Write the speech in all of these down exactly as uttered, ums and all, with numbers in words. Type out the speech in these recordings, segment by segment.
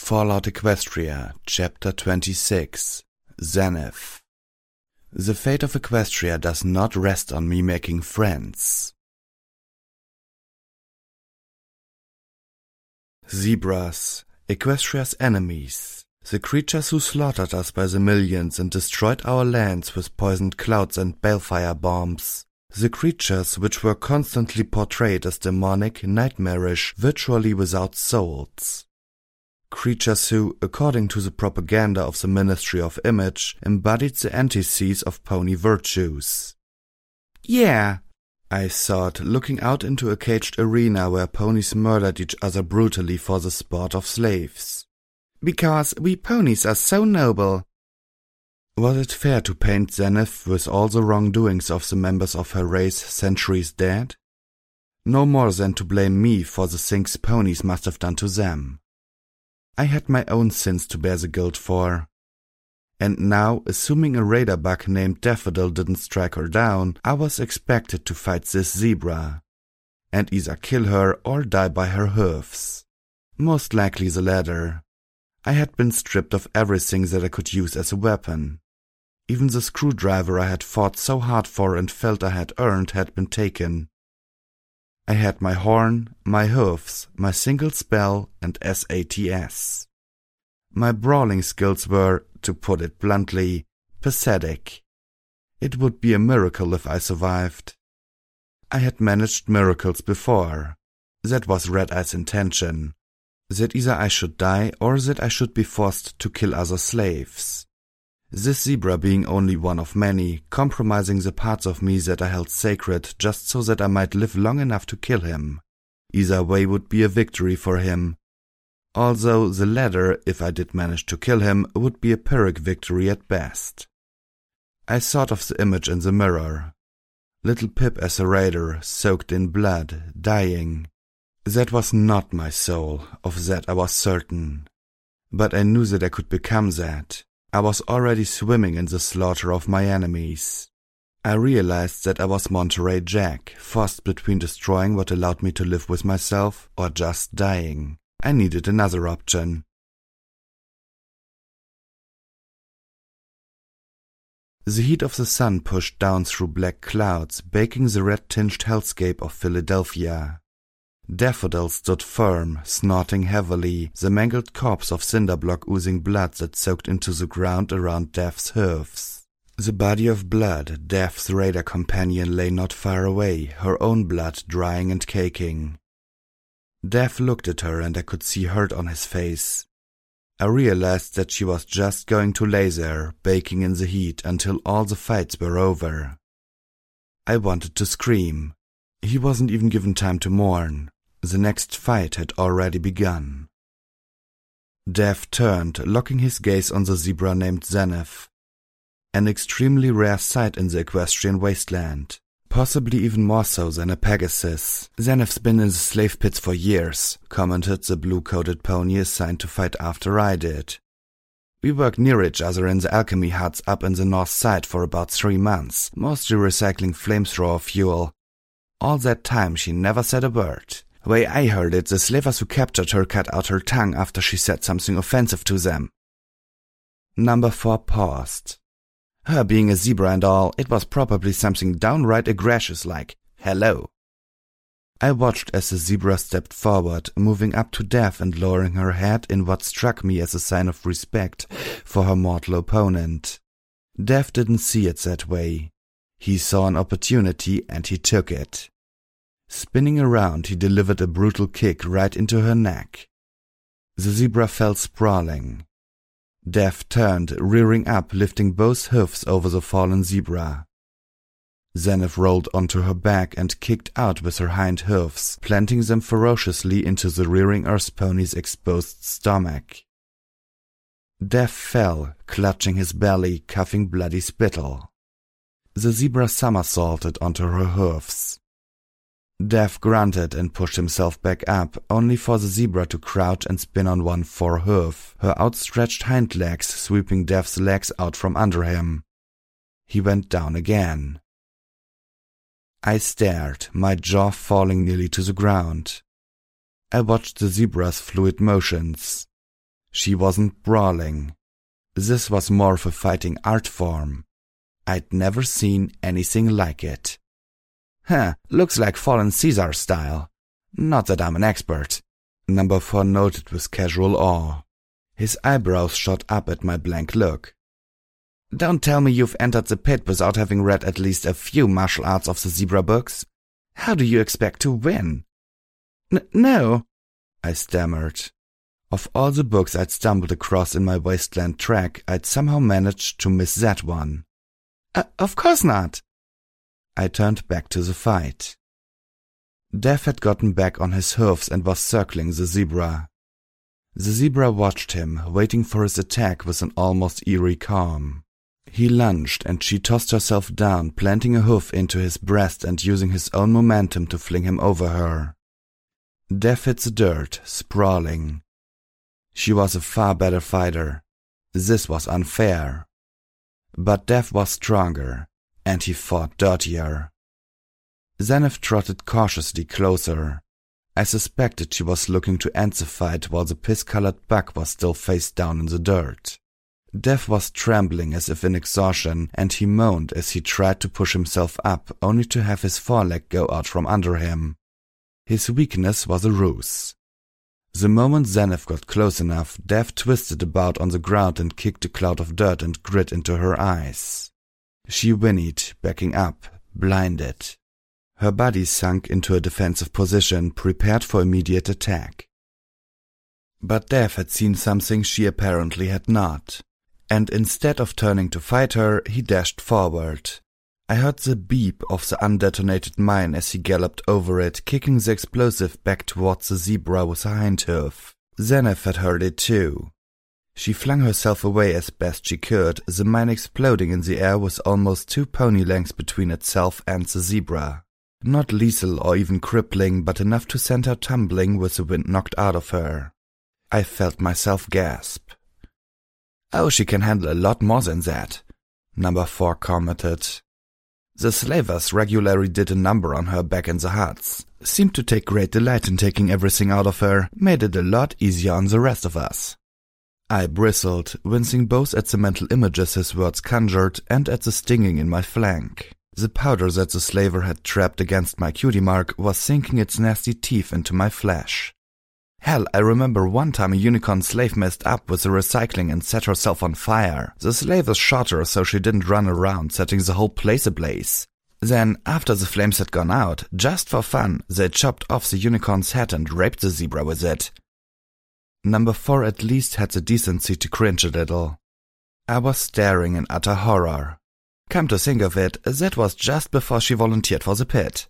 Fallout Equestria, Chapter twenty-six, Zenith. The fate of Equestria does not rest on me making friends. Zebras, Equestria's enemies, the creatures who slaughtered us by the millions and destroyed our lands with poisoned clouds and balefire bombs. The creatures which were constantly portrayed as demonic, nightmarish, virtually without souls. Creatures who, according to the propaganda of the Ministry of Image, embodied the antithesis of pony virtues. Yeah, I thought, looking out into a caged arena where ponies murdered each other brutally for the sport of slaves. Because we ponies are so noble. Was it fair to paint Zenith with all the wrongdoings of the members of her race centuries dead? No more than to blame me for the things ponies must have done to them. I had my own sins to bear the guilt for. And now, assuming a raider bug named Daffodil didn't strike her down, I was expected to fight this zebra, and either kill her or die by her hoofs. Most likely the latter. I had been stripped of everything that I could use as a weapon. Even the screwdriver I had fought so hard for and felt I had earned had been taken. I had my horn, my hoofs, my single spell, and S A T S. My brawling skills were, to put it bluntly, pathetic. It would be a miracle if I survived. I had managed miracles before. That was Red Eye's intention. That either I should die or that I should be forced to kill other slaves. This zebra being only one of many, compromising the parts of me that I held sacred just so that I might live long enough to kill him. Either way would be a victory for him. Although the latter, if I did manage to kill him, would be a Pyrrhic victory at best. I thought of the image in the mirror. Little Pip as a raider, soaked in blood, dying. That was not my soul, of that I was certain. But I knew that I could become that. I was already swimming in the slaughter of my enemies. I realized that I was Monterey Jack, forced between destroying what allowed me to live with myself or just dying. I needed another option. The heat of the sun pushed down through black clouds, baking the red-tinged hellscape of Philadelphia. Daffodil stood firm, snorting heavily, the mangled corpse of Cinderblock oozing blood that soaked into the ground around Daph's hoofs. The body of blood, Daph's raider companion, lay not far away, her own blood drying and caking. Daph looked at her and I could see hurt on his face. I realized that she was just going to lay there, baking in the heat until all the fights were over. I wanted to scream. He wasn't even given time to mourn. The next fight had already begun. Daph turned, locking his gaze on the zebra named Zenith. An extremely rare sight in the equestrian wasteland. Possibly even more so than a Pegasus. Zenith's been in the slave pits for years, commented the blue-coated pony assigned to fight after I did. We worked near each other in the alchemy huts up in the north side for about three months, mostly recycling flamethrower fuel. All that time she never said a word. Way I heard it, the slavers who captured her cut out her tongue after she said something offensive to them. Number four paused. Her being a zebra and all, it was probably something downright egregious like, hello. I watched as the zebra stepped forward, moving up to Daph and lowering her head in what struck me as a sign of respect for her mortal opponent. Daph didn't see it that way. He saw an opportunity and he took it. Spinning around, he delivered a brutal kick right into her neck. The zebra fell sprawling. Daph turned, rearing up, lifting both hoofs over the fallen zebra. Zenith rolled onto her back and kicked out with her hind hoofs, planting them ferociously into the rearing earth pony's exposed stomach. Daph fell, clutching his belly, coughing bloody spittle. The zebra somersaulted onto her hoofs. Daph grunted and pushed himself back up, only for the zebra to crouch and spin on one forehoof, her outstretched hind legs sweeping Daph's legs out from under him. He went down again. I stared, my jaw falling nearly to the ground. I watched the zebra's fluid motions. She wasn't brawling. This was more of a fighting art form. I'd never seen anything like it. Huh, looks like fallen Caesar style. Not that I'm an expert, Number four noted with casual awe. His eyebrows shot up at my blank look. Don't tell me you've entered the pit without having read at least a few martial arts of the zebra books. How do you expect to win? N- no, I stammered. Of all the books I'd stumbled across in my wasteland trek, I'd somehow managed to miss that one. Uh, of course not. I turned back to the fight. Death had gotten back on his hooves and was circling the zebra. The zebra watched him, waiting for his attack with an almost eerie calm. He lunged and she tossed herself down, planting a hoof into his breast and using his own momentum to fling him over her. Death hit the dirt, sprawling. She was a far better fighter. This was unfair. But Death was stronger, and he fought dirtier. Zenith trotted cautiously closer. I suspected she was looking to end the fight while the piss-colored buck was still face down in the dirt. Death was trembling as if in exhaustion, and he moaned as he tried to push himself up, only to have his foreleg go out from under him. His weakness was a ruse. The moment Zenith got close enough, Death twisted about on the ground and kicked a cloud of dirt and grit into her eyes. She whinnied, backing up, blinded. Her body sunk into a defensive position, prepared for immediate attack. But Death had seen something she apparently had not, and instead of turning to fight her, he dashed forward. I heard the beep of the undetonated mine as he galloped over it, kicking the explosive back towards the zebra with a hind hoof. Zenith had heard it too. She flung herself away as best she could, the mine exploding in the air with almost two pony lengths between itself and the zebra. Not lethal or even crippling, but enough to send her tumbling with the wind knocked out of her. I felt myself gasp. Oh, she can handle a lot more than that, Number four commented. The slavers regularly did a number on her back in the huts, seemed to take great delight in taking everything out of her, made it a lot easier on the rest of us. I bristled, wincing both at the mental images his words conjured and at the stinging in my flank. The powder that the slaver had trapped against my cutie mark was sinking its nasty teeth into my flesh. Hell, I remember one time a unicorn slave messed up with the recycling and set herself on fire. The slavers shot her so she didn't run around setting the whole place ablaze. Then, after the flames had gone out, just for fun, they chopped off the unicorn's head and raped the zebra with it. Number four at least had the decency to cringe a little. I was staring in utter horror. Come to think of it, that was just before she volunteered for the pit.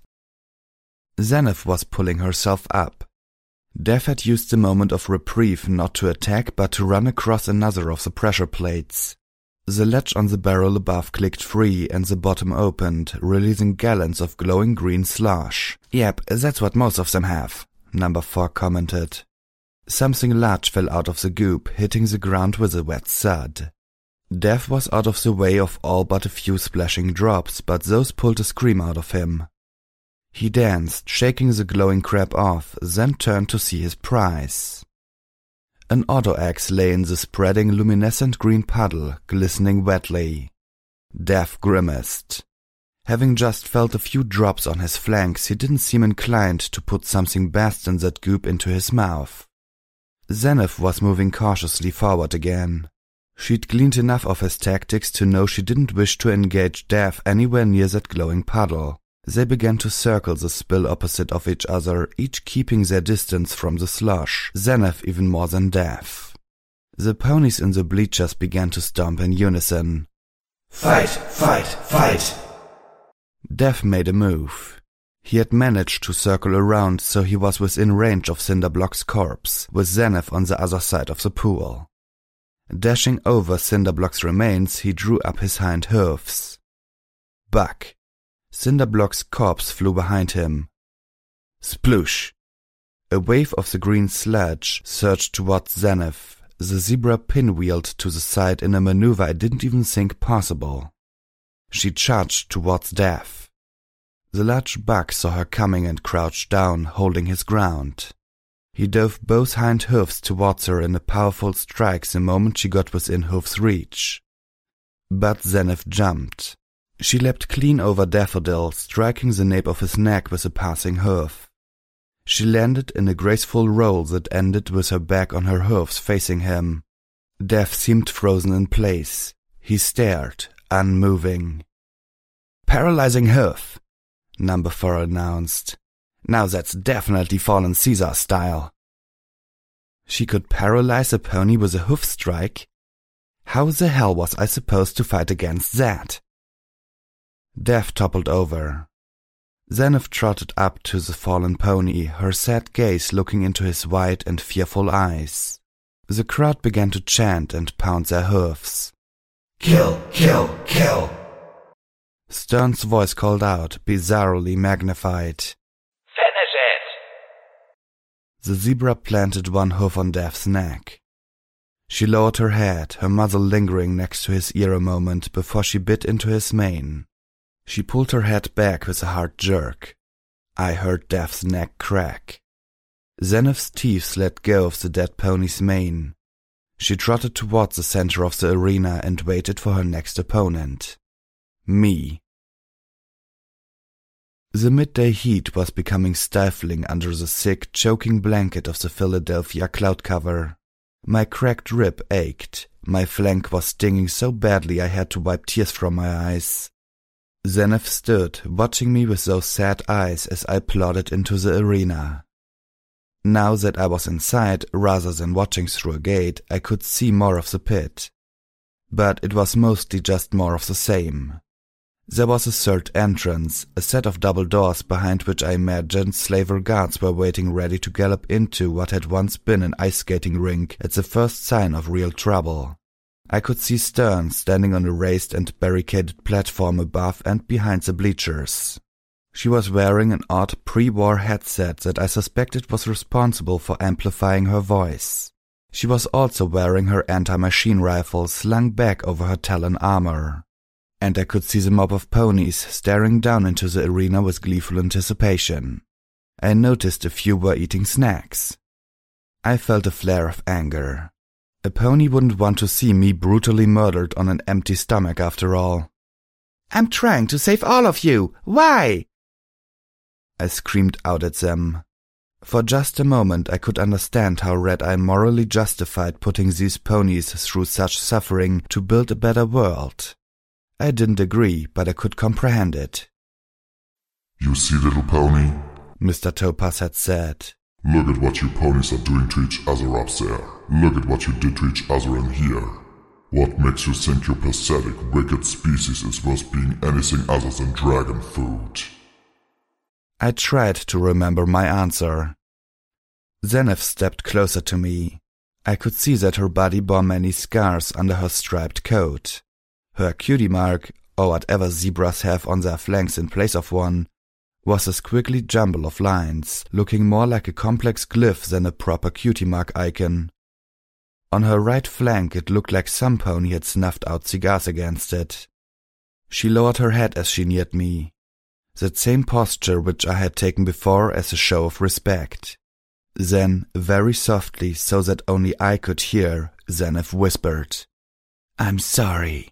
Zenith was pulling herself up. Death had used the moment of reprieve not to attack but to run across another of the pressure plates. The latch on the barrel above clicked free and the bottom opened, releasing gallons of glowing green slush. Yep, that's what most of them have, Number four commented. Something large fell out of the goop, hitting the ground with a wet thud. Death was out of the way of all but a few splashing drops, but those pulled a scream out of him. He danced, shaking the glowing crab off, then turned to see his prize. An auto axe lay in the spreading luminescent green puddle, glistening wetly. Death grimaced. Having just felt a few drops on his flanks, he didn't seem inclined to put something best in that goop into his mouth. Zenith was moving cautiously forward again. She'd gleaned enough of his tactics to know she didn't wish to engage Death anywhere near that glowing puddle. They began to circle the spill opposite of each other, each keeping their distance from the slush, Zenith even more than Death. The ponies in the bleachers began to stomp in unison. Fight! Fight! Fight! Death made a move. He had managed to circle around so he was within range of Cinderblock's corpse, with Zenith on the other side of the pool. Dashing over Cinderblock's remains, he drew up his hind hooves. Buck! Cinderblock's corpse flew behind him. Sploosh! A wave of the green sludge surged towards Zenith. The zebra pinwheeled to the side in a maneuver I didn't even think possible. She charged towards Death. The large buck saw her coming and crouched down, holding his ground. He dove both hind hoofs towards her in a powerful strike the moment she got within hoof's reach. But Zenith jumped. She leapt clean over Daffodil, striking the nape of his neck with a passing hoof. She landed in a graceful roll that ended with her back on her hoofs facing him. Death seemed frozen in place. He stared, unmoving. "Paralyzing hoof," Number four announced. "Now that's definitely Fallen Caesar style." She could paralyze a pony with a hoof strike? How the hell was I supposed to fight against that? Death toppled over. Zenith trotted up to the fallen pony, her sad gaze looking into his wide and fearful eyes. The crowd began to chant and pound their hoofs. "Kill, kill, kill!" Stern's voice called out, bizarrely magnified. "Finish it!" The zebra planted one hoof on Death's neck. She lowered her head, her muzzle lingering next to his ear a moment before she bit into his mane. She pulled her head back with a hard jerk. I heard Death's neck crack. Zenith's teeth let go of the dead pony's mane. She trotted towards the center of the arena and waited for her next opponent. Me. The midday heat was becoming stifling under the thick, choking blanket of the Philadelphia cloud cover. My cracked rib ached. My flank was stinging so badly I had to wipe tears from my eyes. Zenith stood, watching me with those sad eyes as I plodded into the arena. Now that I was inside, rather than watching through a gate, I could see more of the pit. But it was mostly just more of the same. There was a third entrance, a set of double doors behind which I imagined slaver guards were waiting ready to gallop into what had once been an ice skating rink at the first sign of real trouble. I could see Stern standing on a raised and barricaded platform above and behind the bleachers. She was wearing an odd pre-war headset that I suspected was responsible for amplifying her voice. She was also wearing her anti-machine rifle slung back over her Talon armor. And I could see the mob of ponies staring down into the arena with gleeful anticipation. I noticed a few were eating snacks. I felt a flare of anger. A pony wouldn't want to see me brutally murdered on an empty stomach after all. "I'm trying to save all of you! Why?" I screamed out at them. For just a moment I could understand how Red Eye morally justified putting these ponies through such suffering to build a better world. I didn't agree, but I could comprehend it. "You see, little pony?" Mister Topaz had said. "Look at what you ponies are doing to each other up there. Look at what you did to each other in here. What makes you think your pathetic, wicked species is worth being anything other than dragon food?" I tried to remember my answer. Zenith stepped closer to me. I could see that her body bore many scars under her striped coat. Her cutie mark, or whatever zebras have on their flanks in place of one, was a squiggly jumble of lines, looking more like a complex glyph than a proper cutie mark icon. On her right flank it looked like some pony had snuffed out cigars against it. She lowered her head as she neared me, that same posture which I had taken before as a show of respect. Then, very softly, so that only I could hear, Zenith whispered, "I'm sorry."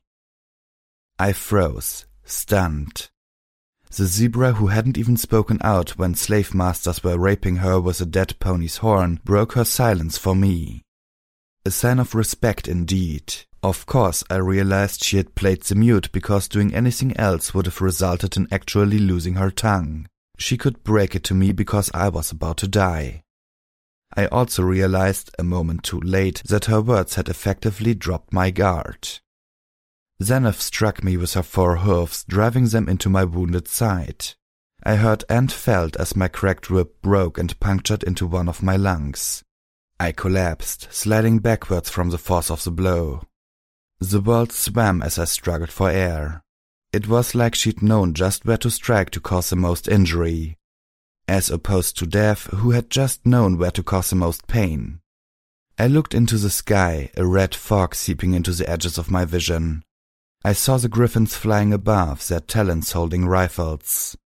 I froze, stunned. The zebra who hadn't even spoken out when slave masters were raping her with a dead pony's horn broke her silence for me. A sign of respect indeed. Of course, I realized she had played the mute because doing anything else would have resulted in actually losing her tongue. She could break it to me because I was about to die. I also realized, a moment too late, that her words had effectively dropped my guard. Zenith struck me with her four hoofs, driving them into my wounded side. I heard and felt as my cracked rib broke and punctured into one of my lungs. I collapsed, sliding backwards from the force of the blow. The world swam as I struggled for air. It was like she'd known just where to strike to cause the most injury, as opposed to Death, who had just known where to cause the most pain. I looked into the sky, a red fog seeping into the edges of my vision. I saw the griffins flying above, their talons holding rifles.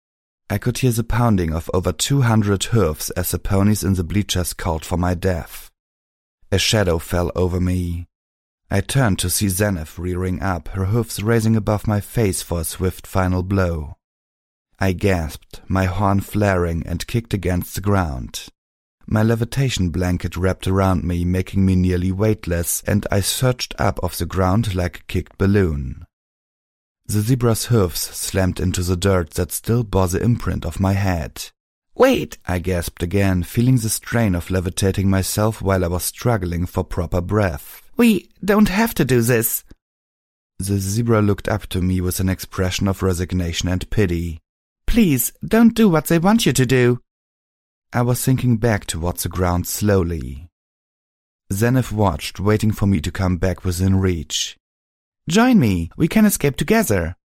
I could hear the pounding of over two hundred hooves as the ponies in the bleachers called for my death. A shadow fell over me. I turned to see Zenith rearing up, her hoofs raising above my face for a swift final blow. I gasped, my horn flaring, and kicked against the ground. My levitation blanket wrapped around me, making me nearly weightless, and I surged up off the ground like a kicked balloon. The zebra's hooves slammed into the dirt that still bore the imprint of my head. "Wait!" I gasped again, feeling the strain of levitating myself while I was struggling for proper breath. "We don't have to do this." The zebra looked up to me with an expression of resignation and pity. "Please, don't do what they want you to do." I was sinking back towards the ground slowly. Zenith watched, waiting for me to come back within reach. "Join me, we can escape together."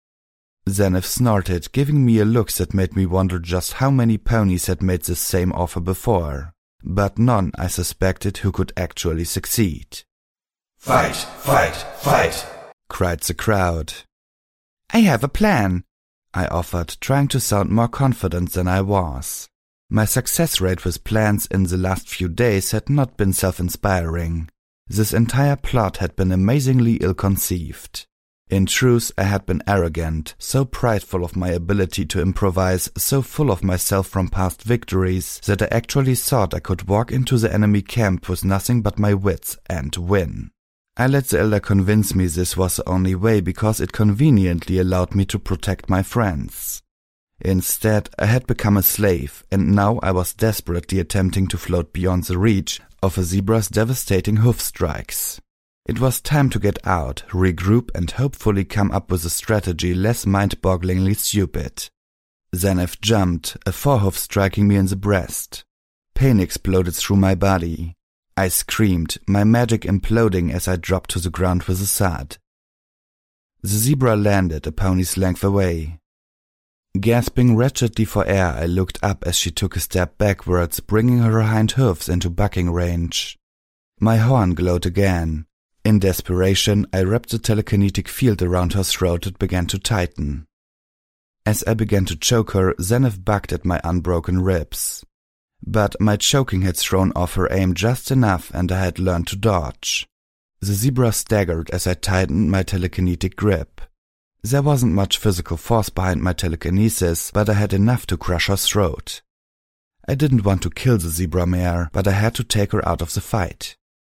Zenith snorted, giving me a look that made me wonder just how many ponies had made this same offer before, but none, I suspected, who could actually succeed. "Fight, fight, fight!" cried the crowd. "I have a plan," I offered, trying to sound more confident than I was. My success rate with plans in the last few days had not been self-inspiring. This entire plot had been amazingly ill-conceived. In truth, I had been arrogant, so prideful of my ability to improvise, so full of myself from past victories, that I actually thought I could walk into the enemy camp with nothing but my wits and win. I let the elder convince me this was the only way because it conveniently allowed me to protect my friends. Instead, I had become a slave, and now I was desperately attempting to float beyond the reach of a zebra's devastating hoof strikes. It was time to get out, regroup, and hopefully come up with a strategy less mind-bogglingly stupid. Zenith jumped, a forehoof striking me in the breast. Pain exploded through my body. I screamed, my magic imploding as I dropped to the ground with a thud. The zebra landed a pony's length away. Gasping wretchedly for air, I looked up as she took a step backwards, bringing her hind hoofs into bucking range. My horn glowed again. In desperation, I wrapped the telekinetic field around her throat and began to tighten. As I began to choke her, Zenith bucked at my unbroken ribs. But my choking had thrown off her aim just enough, and I had learned to dodge. The zebra staggered as I tightened my telekinetic grip. There wasn't much physical force behind my telekinesis, but I had enough to crush her throat. I didn't want to kill the zebra mare, but I had to take her out of the fight.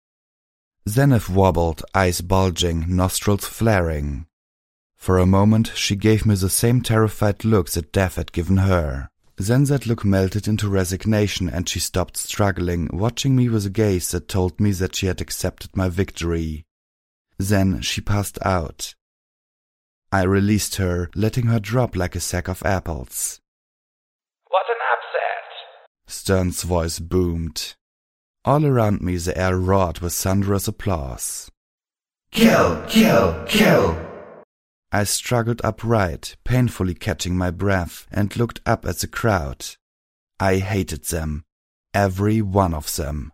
Zenith wobbled, eyes bulging, nostrils flaring. For a moment, she gave me the same terrified look that death had given her. Then that look melted into resignation and she stopped struggling, watching me with a gaze that told me that she had accepted my victory. Then she passed out. I released her, letting her drop like a sack of apples. "What an upset!" Stern's voice boomed. All around me the air roared with thunderous applause. "Kill, kill, kill!" I struggled upright, painfully catching my breath, and looked up at the crowd. I hated them. Every one of them.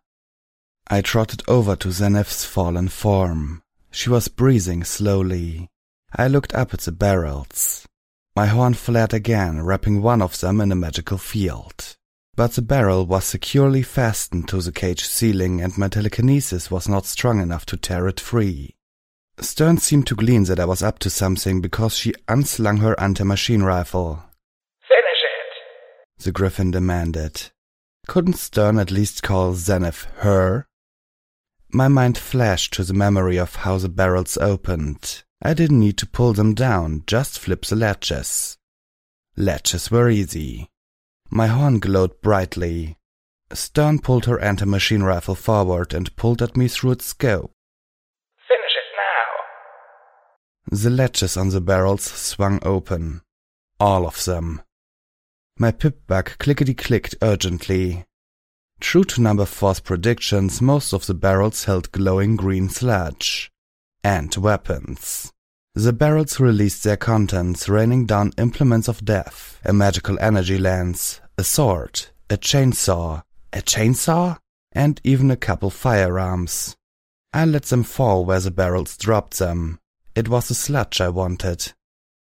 I trotted over to Zenith's fallen form. She was breathing slowly. I looked up at the barrels. My horn flared again, wrapping one of them in a magical field. But the barrel was securely fastened to the cage ceiling, and my telekinesis was not strong enough to tear it free. Stern seemed to glean that I was up to something because she unslung her anti-machine rifle. "Finish it!" The Griffin demanded. Couldn't Stern at least call Zenith her? My mind flashed to the memory of how the barrels opened. I didn't need to pull them down, just flip the latches. Latches were easy. My horn glowed brightly. Stern pulled her anti-machine rifle forward and pulled at me through its scope. "Finish it now!" The latches on the barrels swung open. All of them. My pip-bug clickety-clicked urgently. True to number four's predictions, most of the barrels held glowing green sludge. And weapons. The barrels released their contents, raining down implements of death, a magical energy lance, a sword, a chainsaw, a chainsaw, and even a couple firearms. I let them fall where the barrels dropped them. It was the sludge I wanted.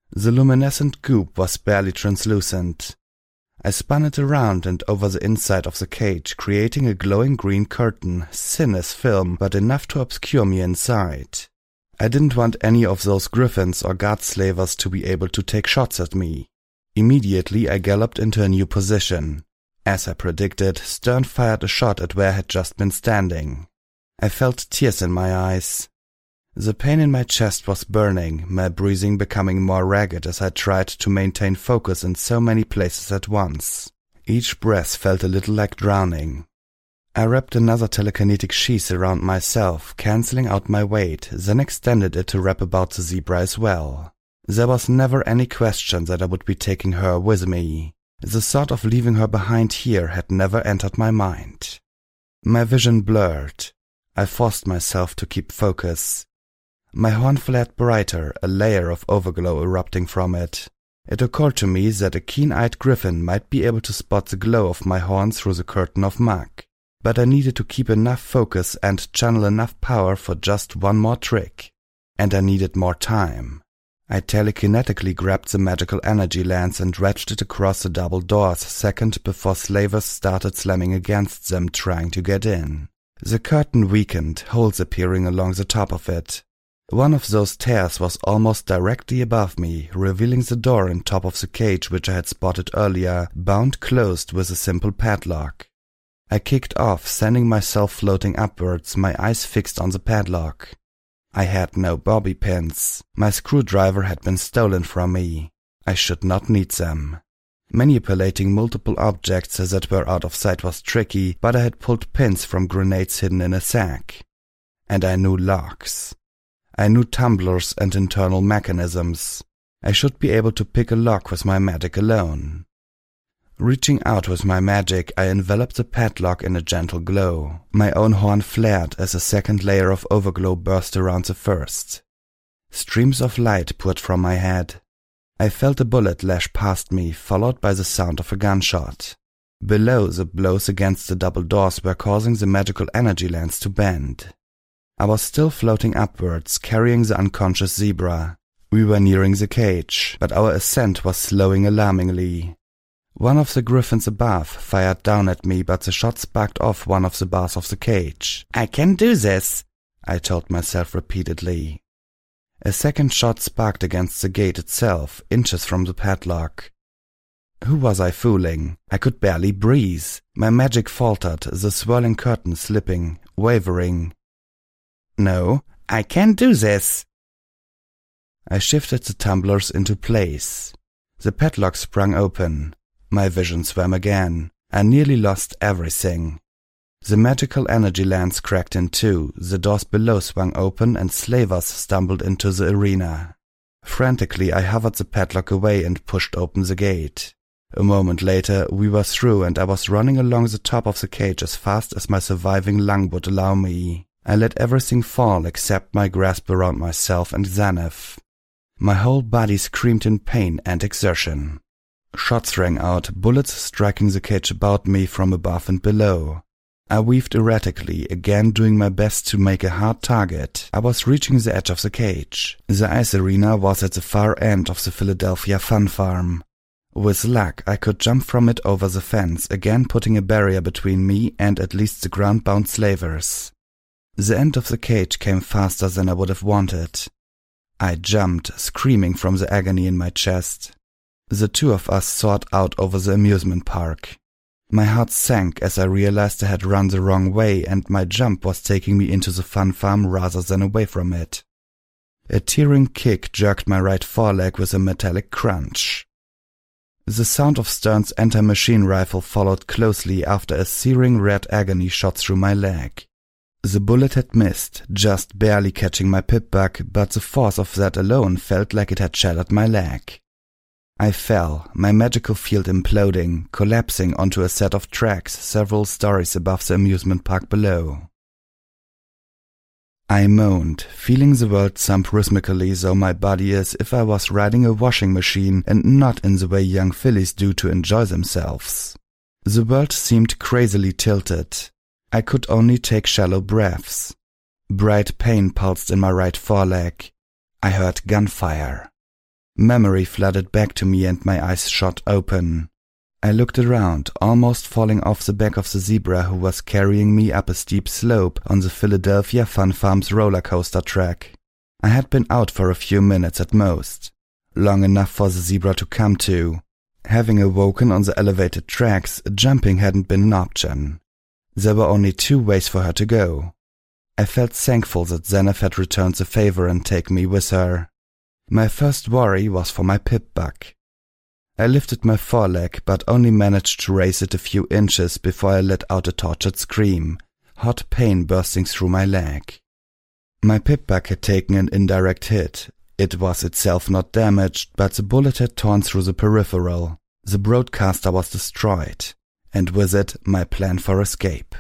The luminescent goop was barely translucent. I spun it around and over the inside of the cage, creating a glowing green curtain, thin as film, but enough to obscure me inside. I didn't want any of those griffins or guard slavers to be able to take shots at me. Immediately I galloped into a new position. As I predicted, Stern fired a shot at where I had just been standing. I felt tears in my eyes. The pain in my chest was burning, my breathing becoming more ragged as I tried to maintain focus in so many places at once. Each breath felt a little like drowning. I wrapped another telekinetic sheath around myself, cancelling out my weight, then extended it to wrap about the zebra as well. There was never any question that I would be taking her with me. The thought of leaving her behind here had never entered my mind. My vision blurred. I forced myself to keep focus. My horn flared brighter, a layer of overglow erupting from it. It occurred to me that a keen-eyed griffin might be able to spot the glow of my horn through the curtain of muck. But I needed to keep enough focus and channel enough power for just one more trick. And I needed more time. I telekinetically grabbed the magical energy lance and wrenched it across the double doors a second before slavers started slamming against them trying to get in. The curtain weakened, holes appearing along the top of it. One of those tears was almost directly above me, revealing the door on top of the cage which I had spotted earlier, bound closed with a simple padlock. I kicked off, sending myself floating upwards, my eyes fixed on the padlock. I had no bobby pins. My screwdriver had been stolen from me. I should not need them. Manipulating multiple objects that were out of sight was tricky, but I had pulled pins from grenades hidden in a sack. And I knew locks. I knew tumblers and internal mechanisms. I should be able to pick a lock with my magic alone. Reaching out with my magic, I enveloped the padlock in a gentle glow. My own horn flared as a second layer of overglow burst around the first. Streams of light poured from my head. I felt a bullet lash past me, followed by the sound of a gunshot. Below, the blows against the double doors were causing the magical energy lance to bend. I was still floating upwards, carrying the unconscious zebra. We were nearing the cage, but our ascent was slowing alarmingly. One of the griffins above fired down at me, but the shot sparked off one of the bars of the cage. I can do this, I told myself repeatedly. A second shot sparked against the gate itself, inches from the padlock. Who was I fooling? I could barely breathe. My magic faltered, the swirling curtain slipping, wavering. No, I can do this. I shifted the tumblers into place. The padlock sprung open. My vision swam again. I nearly lost everything. The magical energy lance cracked in two, the doors below swung open and slavers stumbled into the arena. Frantically, I hovered the padlock away and pushed open the gate. A moment later, we were through and I was running along the top of the cage as fast as my surviving lung would allow me. I let everything fall except my grasp around myself and Xanath. My whole body screamed in pain and exertion. Shots rang out, bullets striking the cage about me from above and below. I weaved erratically, again doing my best to make a hard target. I was reaching the edge of the cage. The ice arena was at the far end of the Philadelphia Fun Farm. With luck, I could jump from it over the fence, again putting a barrier between me and at least the ground-bound slavers. The end of the cage came faster than I would have wanted. I jumped, screaming from the agony in my chest. The two of us soared out over the amusement park. My heart sank as I realized I had run the wrong way and my jump was taking me into the fun farm rather than away from it. A tearing kick jerked my right foreleg with a metallic crunch. The sound of Stern's anti-machine rifle followed closely after a searing red agony shot through my leg. The bullet had missed, just barely catching my pip-bug, but the force of that alone felt like it had shattered my leg. I fell, my magical field imploding, collapsing onto a set of tracks several stories above the amusement park below. I moaned, feeling the world thump rhythmically though my body as if I was riding a washing machine and not in the way young fillies do to enjoy themselves. The world seemed crazily tilted. I could only take shallow breaths. Bright pain pulsed in my right foreleg. I heard gunfire. Memory flooded back to me and my eyes shot open. I looked around, almost falling off the back of the zebra who was carrying me up a steep slope on the Philadelphia Fun Farms roller coaster track. I had been out for a few minutes at most, long enough for the zebra to come to. Having awoken on the elevated tracks, jumping hadn't been an option. There were only two ways for her to go. I felt thankful that Zenith had returned the favor and taken me with her. My first worry was for my pip-bug. I lifted my foreleg, but only managed to raise it a few inches before I let out a tortured scream, hot pain bursting through my leg. My pip-bug had taken an indirect hit. It was itself not damaged, but the bullet had torn through the peripheral. The broadcaster was destroyed, and with it my plan for escape.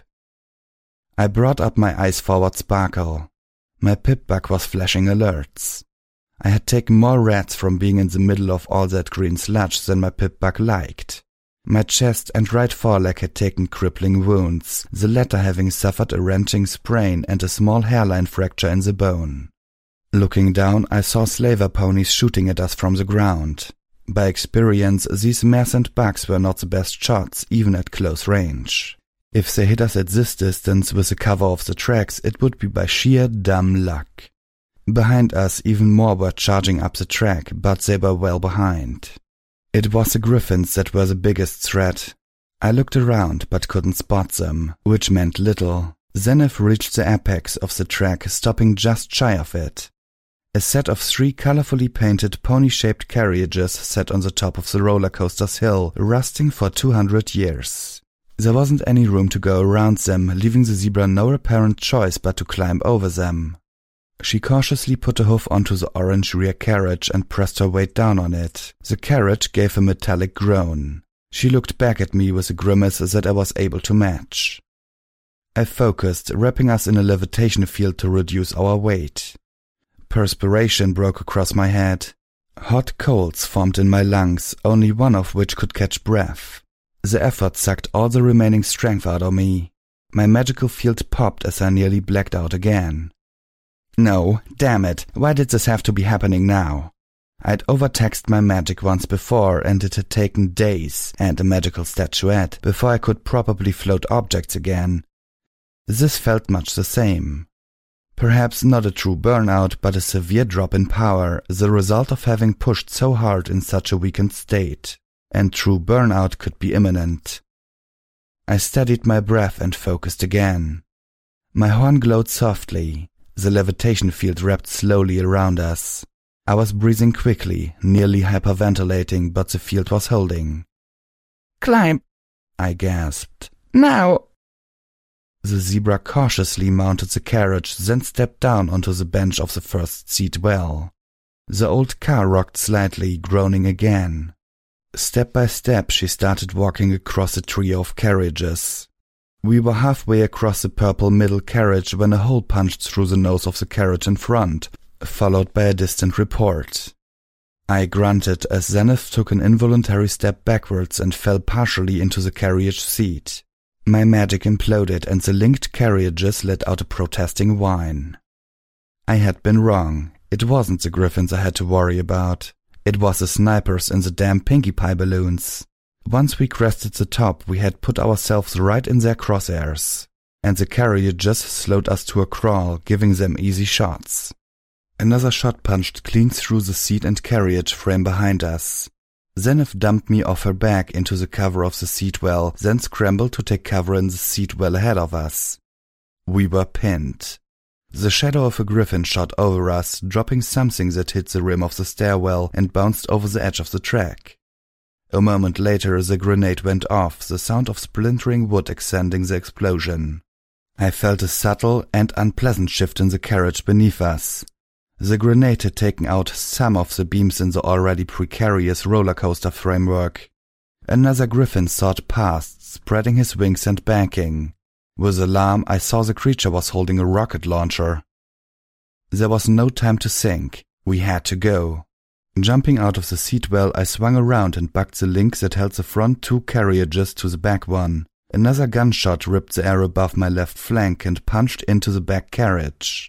I brought up my eyes forward sparkle. My pip-bug was flashing alerts. I had taken more rats from being in the middle of all that green sludge than my pip-bug liked. My chest and right foreleg had taken crippling wounds, the latter having suffered a wrenching sprain and a small hairline fracture in the bone. Looking down, I saw slaver ponies shooting at us from the ground. By experience, these mares and bugs were not the best shots, even at close range. If they hit us at this distance with the cover of the tracks, it would be by sheer dumb luck. Behind us, even more were charging up the track, but they were well behind. It was the griffins that were the biggest threat. I looked around, but couldn't spot them, which meant little. Zenith reached the apex of the track, stopping just shy of it. A set of three colorfully painted pony-shaped carriages sat on the top of the roller coaster's hill, rusting for two hundred years. There wasn't any room to go around them, leaving the zebra no apparent choice but to climb over them. She cautiously put a hoof onto the orange rear carriage and pressed her weight down on it. The carriage gave a metallic groan. She looked back at me with a grimace that I was able to match. I focused, wrapping us in a levitation field to reduce our weight. Perspiration broke across my head. Hot colds formed in my lungs, only one of which could catch breath. The effort sucked all the remaining strength out of me. My magical field popped as I nearly blacked out again. No, damn it, why did this have to be happening now? I'd overtaxed my magic once before, and it had taken days and a magical statuette before I could properly float objects again. This felt much the same. Perhaps not a true burnout, but a severe drop in power, the result of having pushed so hard in such a weakened state. And true burnout could be imminent. I steadied my breath and focused again. My horn glowed softly. The levitation field wrapped slowly around us. I was breathing quickly, nearly hyperventilating, but the field was holding. "Climb!" I gasped. "Now!" The zebra cautiously mounted the carriage, then stepped down onto the bench of the first seat well. The old car rocked slightly, groaning again. Step by step, she started walking across a trio of carriages. We were halfway across the purple middle carriage when a hole punched through the nose of the carriage in front, followed by a distant report. I grunted as Zenith took an involuntary step backwards and fell partially into the carriage seat. My magic imploded and the linked carriages let out a protesting whine. I had been wrong. It wasn't the griffins I had to worry about. It was the snipers in the damn Pinkie Pie balloons. Once we crested the top, we had put ourselves right in their crosshairs, and the carriages slowed us to a crawl, giving them easy shots. Another shot punched clean through the seat and carriage frame behind us. Zenith dumped me off her back into the cover of the seat well, then scrambled to take cover in the seat well ahead of us. We were pinned. The shadow of a griffin shot over us, dropping something that hit the rim of the stairwell and bounced over the edge of the track. A moment later, the grenade went off, the sound of splintering wood accenting the explosion. I felt a subtle and unpleasant shift in the carriage beneath us. The grenade had taken out some of the beams in the already precarious roller coaster framework. Another griffin soared past, spreading his wings and banking. With alarm, I saw the creature was holding a rocket launcher. There was no time to think. We had to go. Jumping out of the seat well, I swung around and bucked the link that held the front two carriages to the back one. Another gunshot ripped the air above my left flank and punched into the back carriage.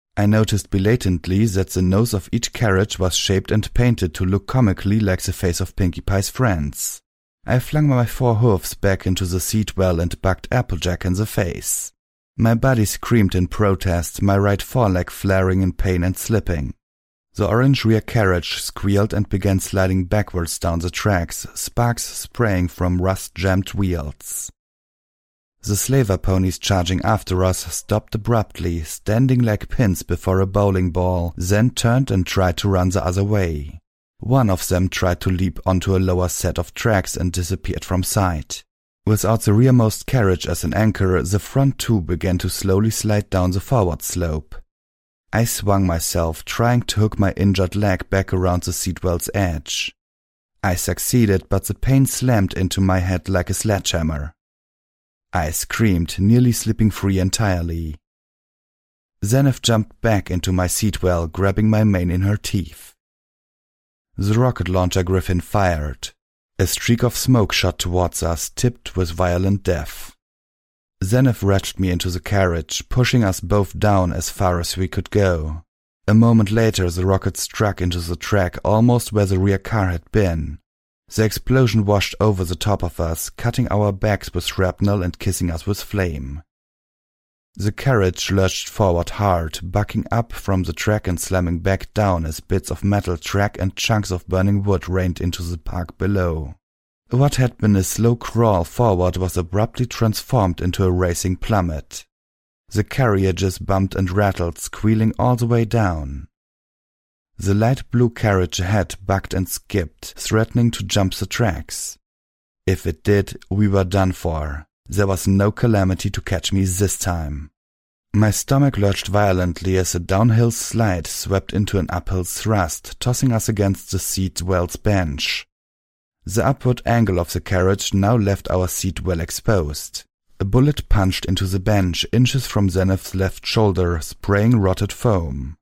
I noticed belatedly that the nose of each carriage was shaped and painted to look comically like the face of Pinkie Pie's friends. I flung my four hooves back into the seat well and bucked Applejack in the face. My body screamed in protest, my right foreleg flaring in pain and slipping. The orange rear carriage squealed and began sliding backwards down the tracks, sparks spraying from rust-jammed wheels. The slaver ponies charging after us stopped abruptly, standing like pins before a bowling ball, then turned and tried to run the other way. One of them tried to leap onto a lower set of tracks and disappeared from sight. Without the rearmost carriage as an anchor, the front two began to slowly slide down the forward slope. I swung myself, trying to hook my injured leg back around the seatwell's edge. I succeeded, but the pain slammed into my head like a sledgehammer. I screamed, nearly slipping free entirely. Zenith jumped back into my seat well, grabbing my mane in her teeth. The rocket launcher Griffin fired. A streak of smoke shot towards us, tipped with violent death. Zenith wrenched me into the carriage, pushing us both down as far as we could go. A moment later, the rocket struck into the track almost where the rear car had been. The explosion washed over the top of us, cutting our backs with shrapnel and kissing us with flame. The carriage lurched forward hard, bucking up from the track and slamming back down as bits of metal track and chunks of burning wood rained into the park below. What had been a slow crawl forward was abruptly transformed into a racing plummet. The carriages bumped and rattled, squealing all the way down. The light blue carriage ahead bucked and skipped, threatening to jump the tracks. If it did, we were done for. There was no calamity to catch me this time. My stomach lurched violently as a downhill slide swept into an uphill thrust, tossing us against the seat well's bench. The upward angle of the carriage now left our seat well exposed. A bullet punched into the bench inches from Zenith's left shoulder, spraying rotted foam.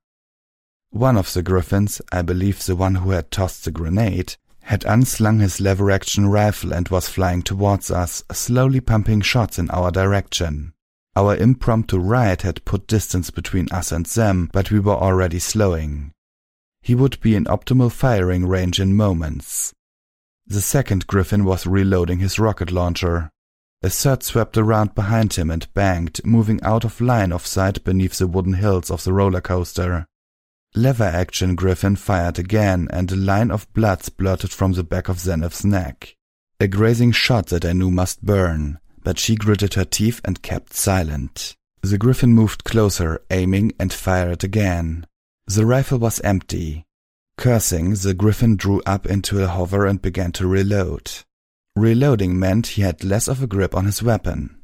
One of the Griffins, I believe the one who had tossed the grenade, had unslung his lever-action rifle and was flying towards us, slowly pumping shots in our direction. Our impromptu ride had put distance between us and them, but we were already slowing. He would be in optimal firing range in moments. The second Griffin was reloading his rocket launcher. A third swept around behind him and banged, moving out of line of sight beneath the wooden hills of the roller coaster. Lever-action Griffin fired again, and a line of blood splurted from the back of Zenith's neck. A grazing shot that I knew must burn, but she gritted her teeth and kept silent. The Griffin moved closer, aiming, and fired again. The rifle was empty. Cursing, the Griffin drew up into a hover and began to reload. Reloading meant he had less of a grip on his weapon.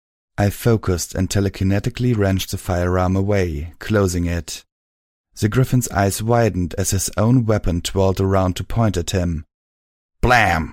I focused and telekinetically wrenched the firearm away, closing it. The Griffin's eyes widened as his own weapon twirled around to point at him. Blam!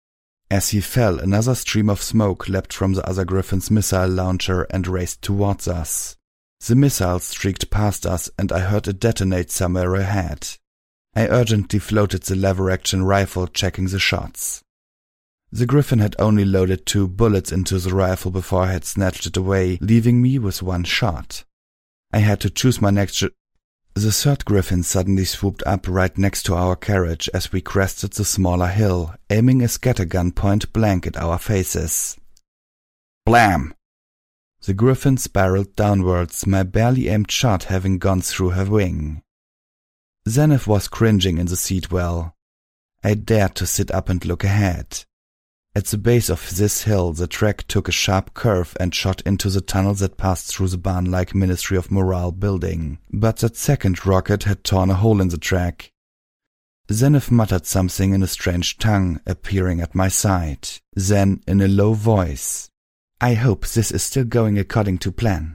As he fell, another stream of smoke leapt from the other Griffin's missile launcher and raced towards us. The missile streaked past us, and I heard it detonate somewhere ahead. I urgently floated the lever-action rifle, checking the shots. The Griffin had only loaded two bullets into the rifle before I had snatched it away, leaving me with one shot. I had to choose my next sh- The third Griffin suddenly swooped up right next to our carriage as we crested the smaller hill, aiming a scattergun point blank at our faces. Blam! The Griffin spiraled downwards, my barely aimed shot having gone through her wing. Zenith was cringing in the seat well. I dared to sit up and look ahead. At the base of this hill, the track took a sharp curve and shot into the tunnel that passed through the barn-like Ministry of Morale building, but that second rocket had torn a hole in the track. Zenith muttered something in a strange tongue, appearing at my side. Then, in a low voice, "I hope this is still going according to plan."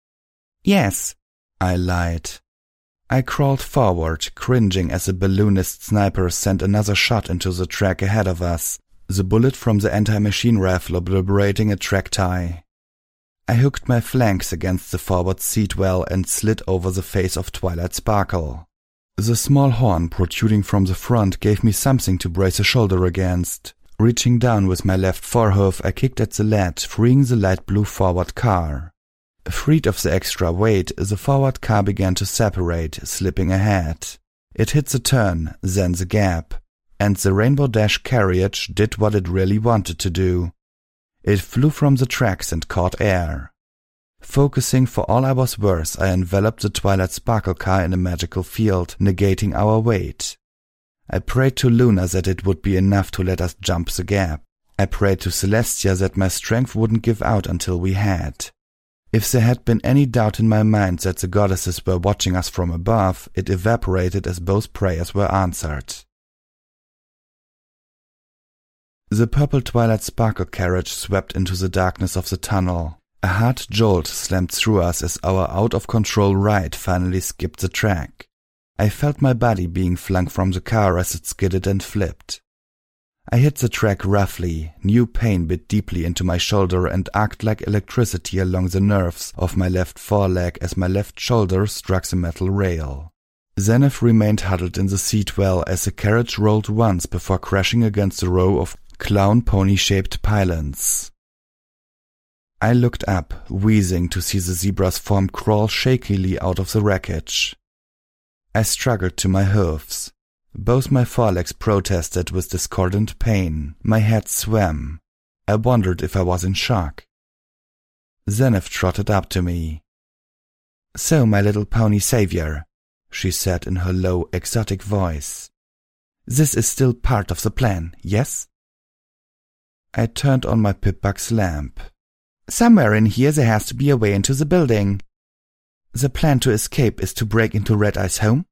"Yes," I lied. I crawled forward, cringing as a balloonist sniper sent another shot into the track ahead of us, the bullet from the anti-machine rifle obliterating a track tie. I hooked my flanks against the forward seat well and slid over the face of Twilight Sparkle. The small horn protruding from the front gave me something to brace a shoulder against. Reaching down with my left forehoof, I kicked at the lead, freeing the light blue forward car. Freed of the extra weight, the forward car began to separate, slipping ahead. It hit the turn, then the gap, and the Rainbow Dash carriage did what it really wanted to do. It flew from the tracks and caught air. Focusing for all I was worth, I enveloped the Twilight Sparkle car in a magical field, negating our weight. I prayed to Luna that it would be enough to let us jump the gap. I prayed to Celestia that my strength wouldn't give out until we had. If there had been any doubt in my mind that the goddesses were watching us from above, it evaporated as both prayers were answered. The purple Twilight Sparkle carriage swept into the darkness of the tunnel. A hard jolt slammed through us as our out-of-control ride finally skipped the track. I felt my body being flung from the car as it skidded and flipped. I hit the track roughly, new pain bit deeply into my shoulder and arced like electricity along the nerves of my left foreleg as my left shoulder struck the metal rail. Zenith remained huddled in the seat well as the carriage rolled once before crashing against a row of clown pony-shaped pylons. I looked up, wheezing to see the zebra's form crawl shakily out of the wreckage. I struggled to my hoofs. Both my forelegs protested with discordant pain. My head swam. I wondered if I was in shock. Zenith trotted up to me. "So, my little pony savior," she said in her low, exotic voice. "This is still part of the plan, yes?" I turned on my Pip-Buck's lamp. "Somewhere in here there has to be a way into the building. The plan to escape is to break into Red Eye's home?"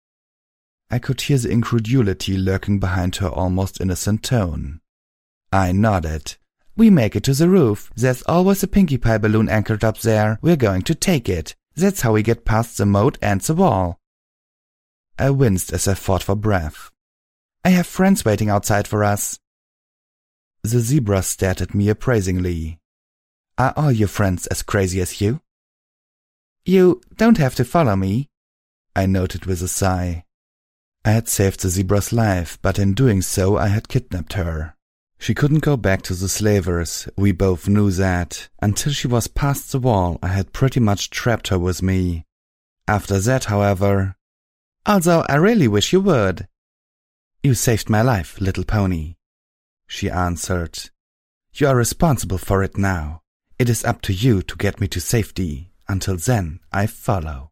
I could hear the incredulity lurking behind her almost innocent tone. I nodded. "We make it to the roof. There's always a Pinkie Pie balloon anchored up there. We're going to take it. That's how we get past the moat and the wall." I winced as I fought for breath. "I have friends waiting outside for us." The zebra stared at me appraisingly. "Are all your friends as crazy as you?" "You don't have to follow me," I noted with a sigh. I had saved the zebra's life, but in doing so I had kidnapped her. She couldn't go back to the slavers, we both knew that. Until she was past the wall, I had pretty much trapped her with me. After that, however... "Also, I really wish you would." "You saved my life, little pony," she answered. "You are responsible for it now. It is up to you to get me to safety. Until then, I follow."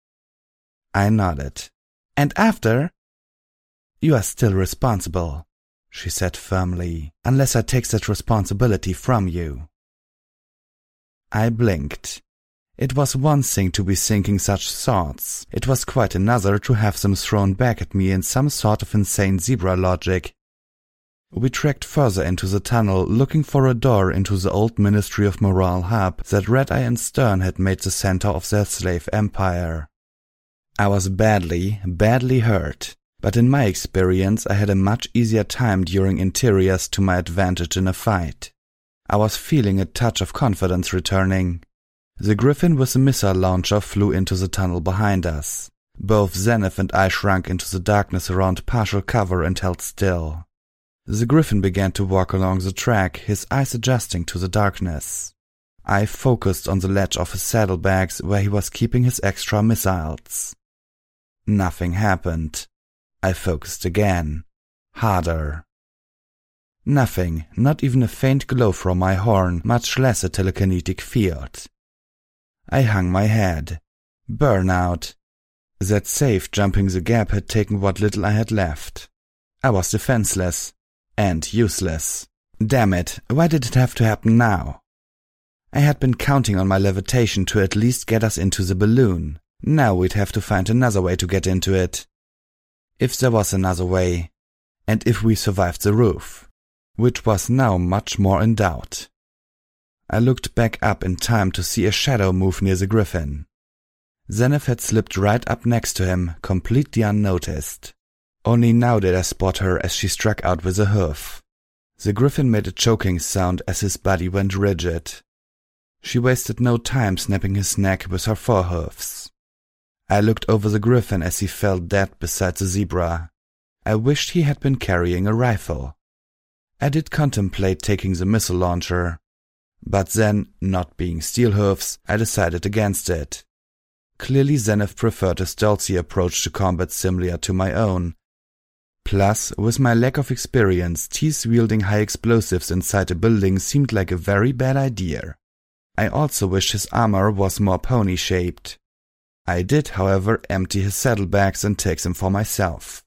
I nodded. "And after?" "You are still responsible," she said firmly, "unless I take that responsibility from you." I blinked. It was one thing to be thinking such thoughts. It was quite another to have them thrown back at me in some sort of insane zebra logic. We trekked further into the tunnel, looking for a door into the old Ministry of Morale hub that Red Eye and Stern had made the center of their slave empire. I was badly, badly hurt, but in my experience I had a much easier time during interiors to my advantage in a fight. I was feeling a touch of confidence returning. The Griffin with the missile launcher flew into the tunnel behind us. Both Zenith and I shrunk into the darkness around partial cover and held still. The Griffin began to walk along the track, his eyes adjusting to the darkness. I focused on the ledge of his saddlebags where he was keeping his extra missiles. Nothing happened. I focused again. Harder. Nothing, not even a faint glow from my horn, much less a telekinetic field. I hung my head. Burnout. That safe jumping the gap had taken what little I had left. I was defenseless. And useless. Damn it, why did it have to happen now? I had been counting on my levitation to at least get us into the balloon. Now we'd have to find another way to get into it. If there was another way, and if we survived the roof, which was now much more in doubt. I looked back up in time to see a shadow move near the Griffin. Zenith had slipped right up next to him, completely unnoticed. Only now did I spot her as she struck out with a hoof. The Griffin made a choking sound as his body went rigid. She wasted no time snapping his neck with her forehoofs. I looked over the Griffin as he fell dead beside the zebra. I wished he had been carrying a rifle. I did contemplate taking the missile launcher, But then, not being steel hoofs, I decided against it. Clearly Zenith preferred a stealthy approach to combat similar to my own. Plus, with my lack of experience, teeth wielding high explosives inside a building seemed like a very bad idea. I also wished his armor was more pony-shaped. I did, however, empty his saddlebags and take them for myself.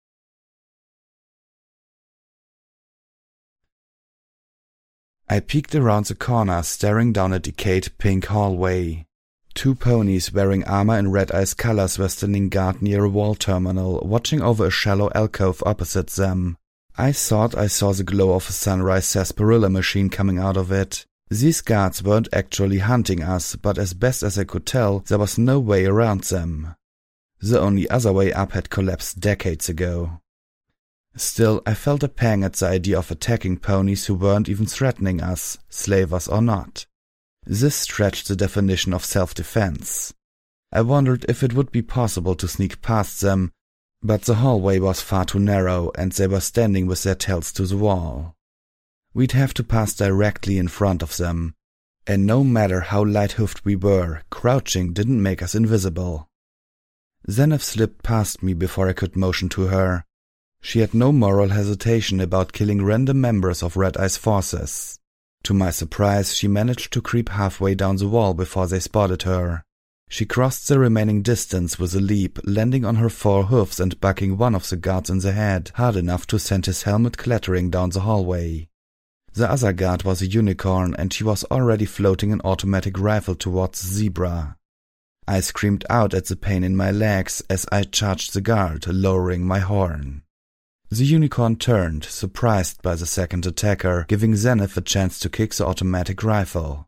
I peeked around the corner, staring down a decayed pink hallway. Two ponies wearing armor in Red Eye's colors were standing guard near a wall terminal, watching over a shallow alcove opposite them. I thought I saw the glow of a Sunrise sarsaparilla machine coming out of it. These guards weren't actually hunting us, but as best as I could tell, there was no way around them. The only other way up had collapsed decades ago. Still, I felt a pang at the idea of attacking ponies who weren't even threatening us, slavers or not. This stretched the definition of self-defense. I wondered if it would be possible to sneak past them, but the hallway was far too narrow and they were standing with their tails to the wall. We'd have to pass directly in front of them, and no matter how light-hoofed we were, crouching didn't make us invisible. Zenith slipped past me before I could motion to her. She had no moral hesitation about killing random members of Red Eye's forces. To my surprise, she managed to creep halfway down the wall before they spotted her. She crossed the remaining distance with a leap, landing on her four hoofs and bucking one of the guards in the head, hard enough to send his helmet clattering down the hallway. The other guard was a unicorn, and he was already floating an automatic rifle towards the zebra. I screamed out at the pain in my legs as I charged the guard, lowering my horn. The unicorn turned, surprised by the second attacker, giving Zenith a chance to kick the automatic rifle.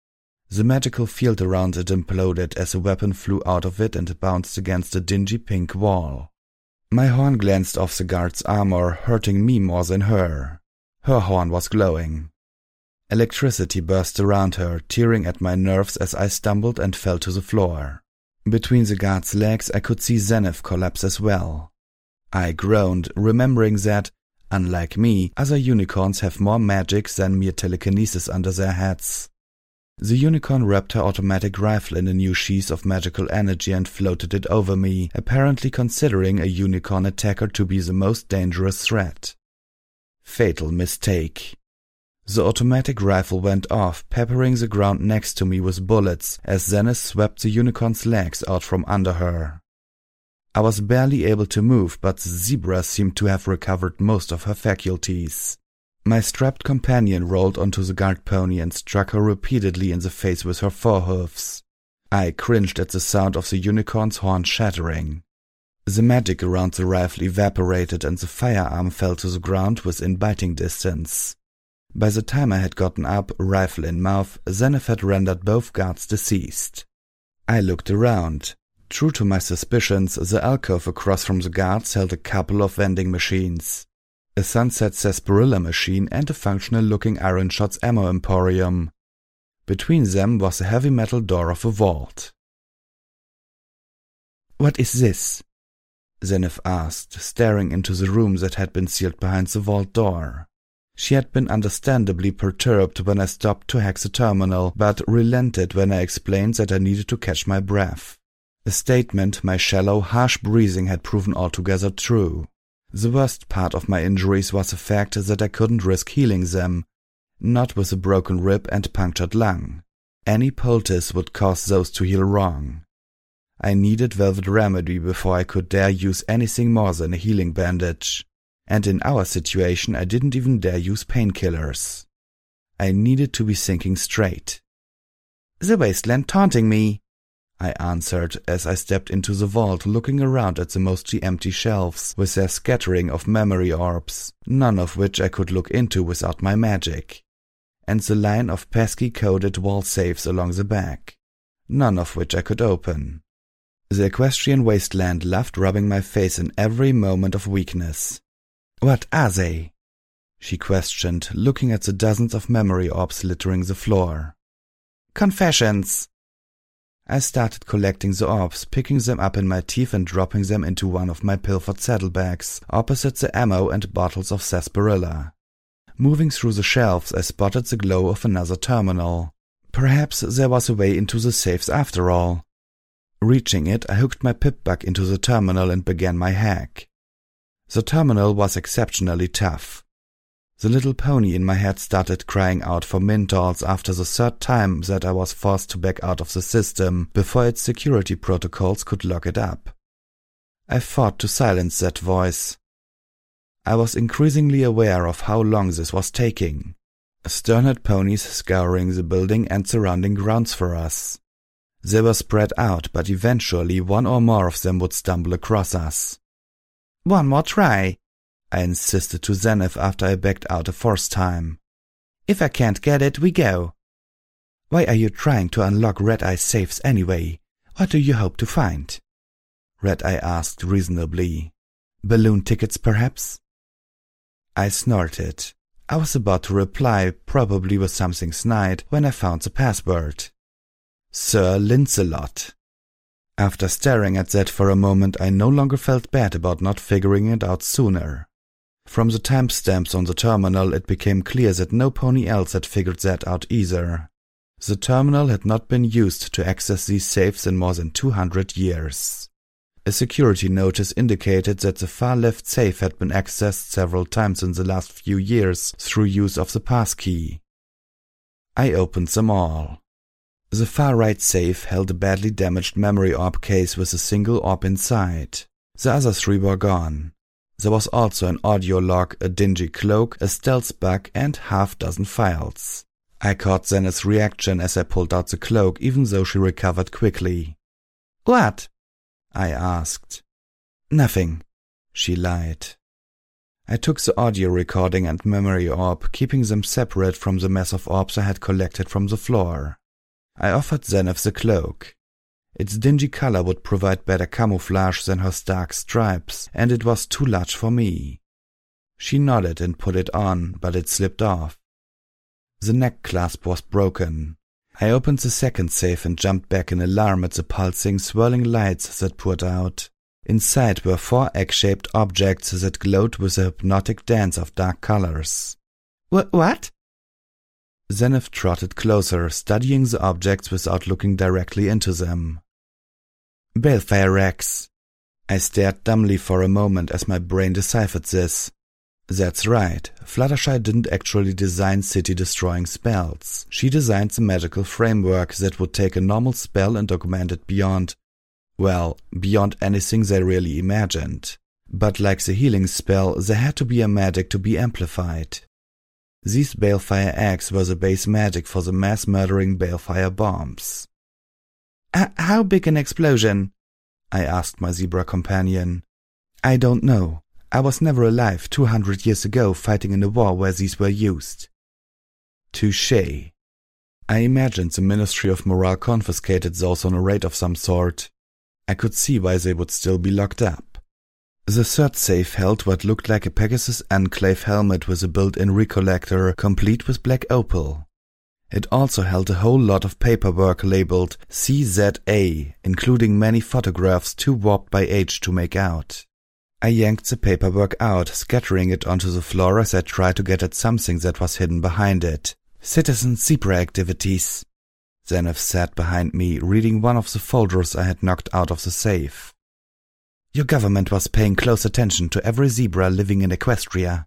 The magical field around it imploded as a weapon flew out of it and bounced against a dingy pink wall. My horn glanced off the guard's armor, hurting me more than her. Her horn was glowing. Electricity burst around her, tearing at my nerves as I stumbled and fell to the floor. Between the guard's legs I could see Zenith collapse as well. I groaned, remembering that, unlike me, other unicorns have more magic than mere telekinesis under their hats. The unicorn wrapped her automatic rifle in a new sheath of magical energy and floated it over me, apparently considering a unicorn attacker to be the most dangerous threat. Fatal mistake. The automatic rifle went off, peppering the ground next to me with bullets as Zenith swept the unicorn's legs out from under her. I was barely able to move, but the zebra seemed to have recovered most of her faculties. My strapped companion rolled onto the guard pony and struck her repeatedly in the face with her forehoofs. I cringed at the sound of the unicorn's horn shattering. The magic around the rifle evaporated and the firearm fell to the ground within biting distance. By the time I had gotten up, rifle in mouth, Zenith had rendered both guards deceased. I looked around. True to my suspicions, the alcove across from the guards held a couple of vending machines. A Sunset sarsaparilla machine and a functional-looking Iron Shots ammo emporium. Between them was a heavy metal door of a vault. "What is this?" Zenith asked, staring into the room that had been sealed behind the vault door. She had been understandably perturbed when I stopped to hack the terminal, but relented when I explained that I needed to catch my breath. A statement my shallow, harsh breathing had proven altogether true. The worst part of my injuries was the fact that I couldn't risk healing them, not with a broken rib and punctured lung. Any poultice would cause those to heal wrong. I needed Velvet Remedy before I could dare use anything more than a healing bandage. And in our situation I didn't even dare use painkillers. I needed to be thinking straight. "The wasteland taunting me," I answered as I stepped into the vault, looking around at the mostly empty shelves with their scattering of memory orbs, none of which I could look into without my magic, and the line of pesky coded wall safes along the back, none of which I could open. The equestrian wasteland loved rubbing my face in every moment of weakness. "What are they?" she questioned, looking at the dozens of memory orbs littering the floor. "Confessions." I started collecting the orbs, picking them up in my teeth and dropping them into one of my pilfered saddlebags, opposite the ammo and bottles of sarsaparilla. Moving through the shelves, I spotted the glow of another terminal. Perhaps there was a way into the safes after all. Reaching it, I hooked my pip-bug into the terminal and began my hack. The terminal was exceptionally tough. The little pony in my head started crying out for Mintalls after the third time that I was forced to back out of the system before its security protocols could lock it up. I fought to silence that voice. I was increasingly aware of how long this was taking. Stern-haired ponies scouring the building and surrounding grounds for us. They were spread out, but eventually one or more of them would stumble across us. "One more try," I insisted to Zenith after I backed out a fourth time. "If I can't get it, we go." "Why are you trying to unlock Red-Eye's safes anyway? What do you hope to find?" Red-Eye asked reasonably. "Balloon tickets, perhaps?" I snorted. I was about to reply, probably with something snide, when I found the password. Sir Lincelot. After staring at that for a moment, I no longer felt bad about not figuring it out sooner. From the timestamps on the terminal, it became clear that no pony else had figured that out either. The terminal had not been used to access these safes in more than two hundred years. A security notice indicated that the far left safe had been accessed several times in the last few years through use of the passkey. I opened them all. The far right safe held a badly damaged memory orb case with a single orb inside. The other three were gone. There was also an audio log, a dingy cloak, a stealth bug, and half dozen files. I caught Zenith's reaction as I pulled out the cloak, even though she recovered quickly. "What?" I asked. "Nothing," she lied. I took the audio recording and memory orb, keeping them separate from the mess of orbs I had collected from the floor. I offered Zenith the cloak. Its dingy color would provide better camouflage than her stark stripes, and it was too large for me. She nodded and put it on, but it slipped off. The neck clasp was broken. I opened the second safe and jumped back in alarm at the pulsing, swirling lights that poured out. Inside were four egg-shaped objects that glowed with a hypnotic dance of dark colors. Wh- what? Zenith trotted closer, studying the objects without looking directly into them. Balefire racks. I stared dumbly for a moment as my brain deciphered this. That's right, Fluttershy didn't actually design city-destroying spells. She designed the magical framework that would take a normal spell and augment it beyond, well, beyond anything they really imagined. But like the healing spell, there had to be a magic to be amplified. These Balefire eggs were the base magic for the mass-murdering Balefire bombs. H- how big an explosion? I asked my zebra companion. I don't know. I was never alive two hundred years ago fighting in a war where these were used. Touché. I imagined the Ministry of Morale confiscated those on a raid of some sort. I could see why they would still be locked up. The third safe held what looked like a Pegasus Enclave helmet with a built-in recollector, complete with black opal. It also held a whole lot of paperwork labeled C Z A, including many photographs too warped by age to make out. I yanked the paperwork out, scattering it onto the floor as I tried to get at something that was hidden behind it. Citizen Zebra activities. Zenith sat behind me, reading one of the folders I had knocked out of the safe. Your government was paying close attention to every zebra living in Equestria.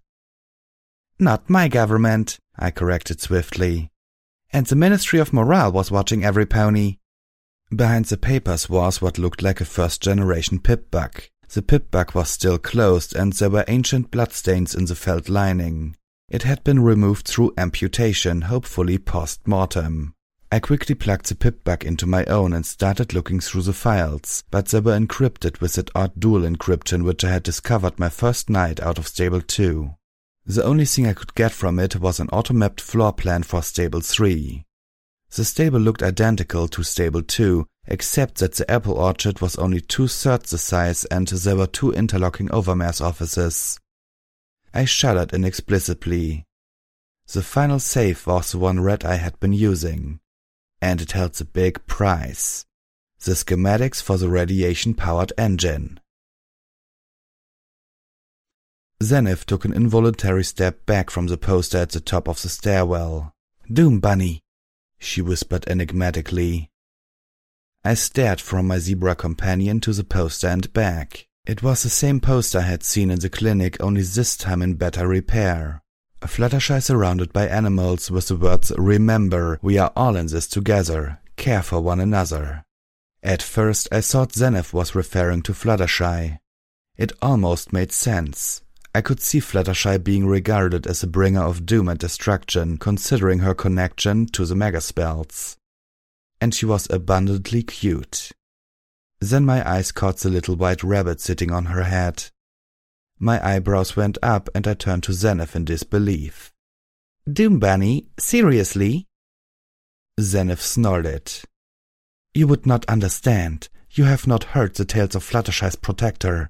Not my government, I corrected swiftly. And the Ministry of Morale was watching every pony. Behind the papers was what looked like a first-generation pip-bug. The pip-bug was still closed, and there were ancient bloodstains in the felt lining. It had been removed through amputation, hopefully post-mortem. I quickly plugged the pip-bug into my own and started looking through the files, but they were encrypted with that odd dual encryption which I had discovered my first night out of Stable two. The only thing I could get from it was an auto-mapped floor plan for Stable three. The stable looked identical to Stable two, except that the apple orchard was only two-thirds the size and there were two interlocking overmass offices. I shuddered inexplicably. The final safe was the one Red-Eye had been using, and it held the big prize, the schematics for the radiation-powered engine. Zenith took an involuntary step back from the poster at the top of the stairwell. "Doom Bunny," she whispered enigmatically. I stared from my zebra companion to the poster and back. It was the same poster I had seen in the clinic, only this time in better repair. A Fluttershy surrounded by animals with the words, "Remember, we are all in this together. Care for one another." At first I thought Zenith was referring to Fluttershy. It almost made sense. I could see Fluttershy being regarded as a bringer of doom and destruction, considering her connection to the megaspells. And she was abundantly cute. Then my eyes caught the little white rabbit sitting on her head. My eyebrows went up and I turned to Zenith in disbelief. "Doom Bunny, seriously?" Zenith snorted. "You would not understand. You have not heard the tales of Fluttershy's protector."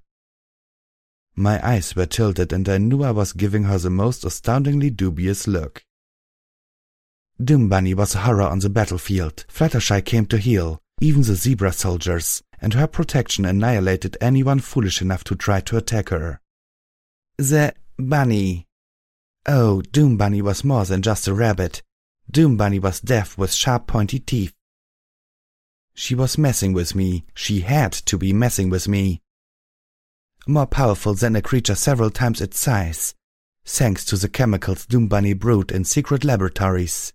My eyes were tilted and I knew I was giving her the most astoundingly dubious look. "Doom Bunny was a horror on the battlefield. Fluttershy came to heal, even the zebra soldiers, and her protection annihilated anyone foolish enough to try to attack her." "The bunny." "Oh, Doom Bunny was more than just a rabbit. Doom Bunny was deaf with sharp pointy teeth." She was messing with me. She had to be messing with me. More powerful than a creature several times its size, thanks to the chemicals Doom Bunny brewed in secret laboratories.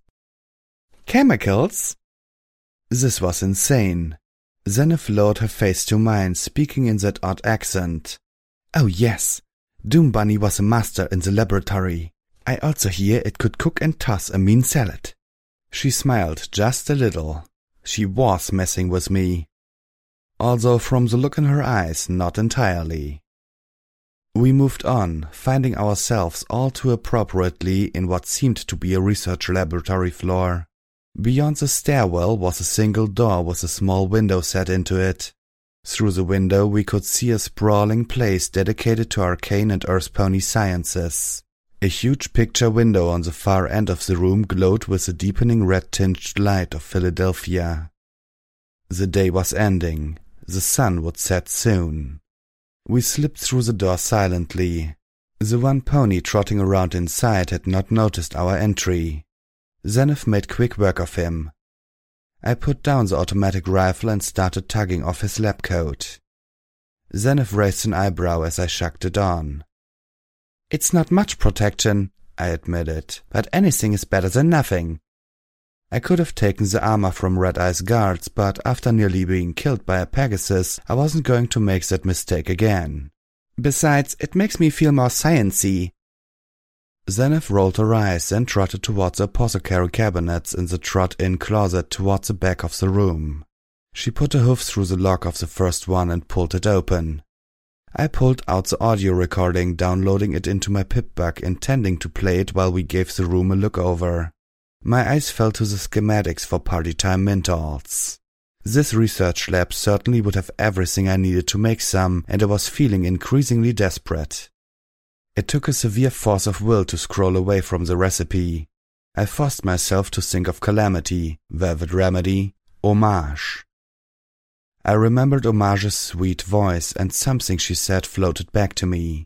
"Chemicals?" This was insane. Zenith lowered her face to mine, speaking in that odd accent. "Oh yes, Doom Bunny was a master in the laboratory. I also hear it could cook and toss a mean salad." She smiled just a little. She was messing with me. Although from the look in her eyes, not entirely. We moved on, finding ourselves all too appropriately in what seemed to be a research laboratory floor. Beyond the stairwell was a single door with a small window set into it. Through the window we could see a sprawling place dedicated to arcane and earth-pony sciences. A huge picture window on the far end of the room glowed with the deepening red-tinged light of Philadelphia. The day was ending. The sun would set soon. We slipped through the door silently. The one pony trotting around inside had not noticed our entry. Zenith made quick work of him. I put down the automatic rifle and started tugging off his lab coat. Zenith raised an eyebrow as I shucked it on. "It's not much protection," I admitted, "but anything is better than nothing." I could have taken the armor from Red Eye's guards, but after nearly being killed by a Pegasus, I wasn't going to make that mistake again. Besides, it makes me feel more science-y. Zenith rolled her eyes and trotted towards the apothecary cabinets in the trot-in closet towards the back of the room. She put a hoof through the lock of the first one and pulled it open. I pulled out the audio recording, downloading it into my pip-bug, intending to play it while we gave the room a look over. My eyes fell to the schematics for Party Time Mintalls. This research lab certainly would have everything I needed to make some, and I was feeling increasingly desperate. It took a severe force of will to scroll away from the recipe. I forced myself to think of Calamity, Velvet Remedy, Homage. I remembered Homage's sweet voice, and something she said floated back to me.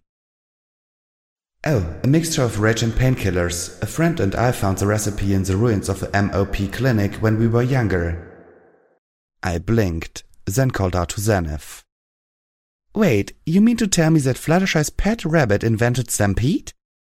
"Oh, a mixture of rage and painkillers. A friend and I found the recipe in the ruins of the M O P clinic when we were younger." I blinked, then called out to Zenith. "Wait, you mean to tell me that Fluttershy's pet rabbit invented Stampede?"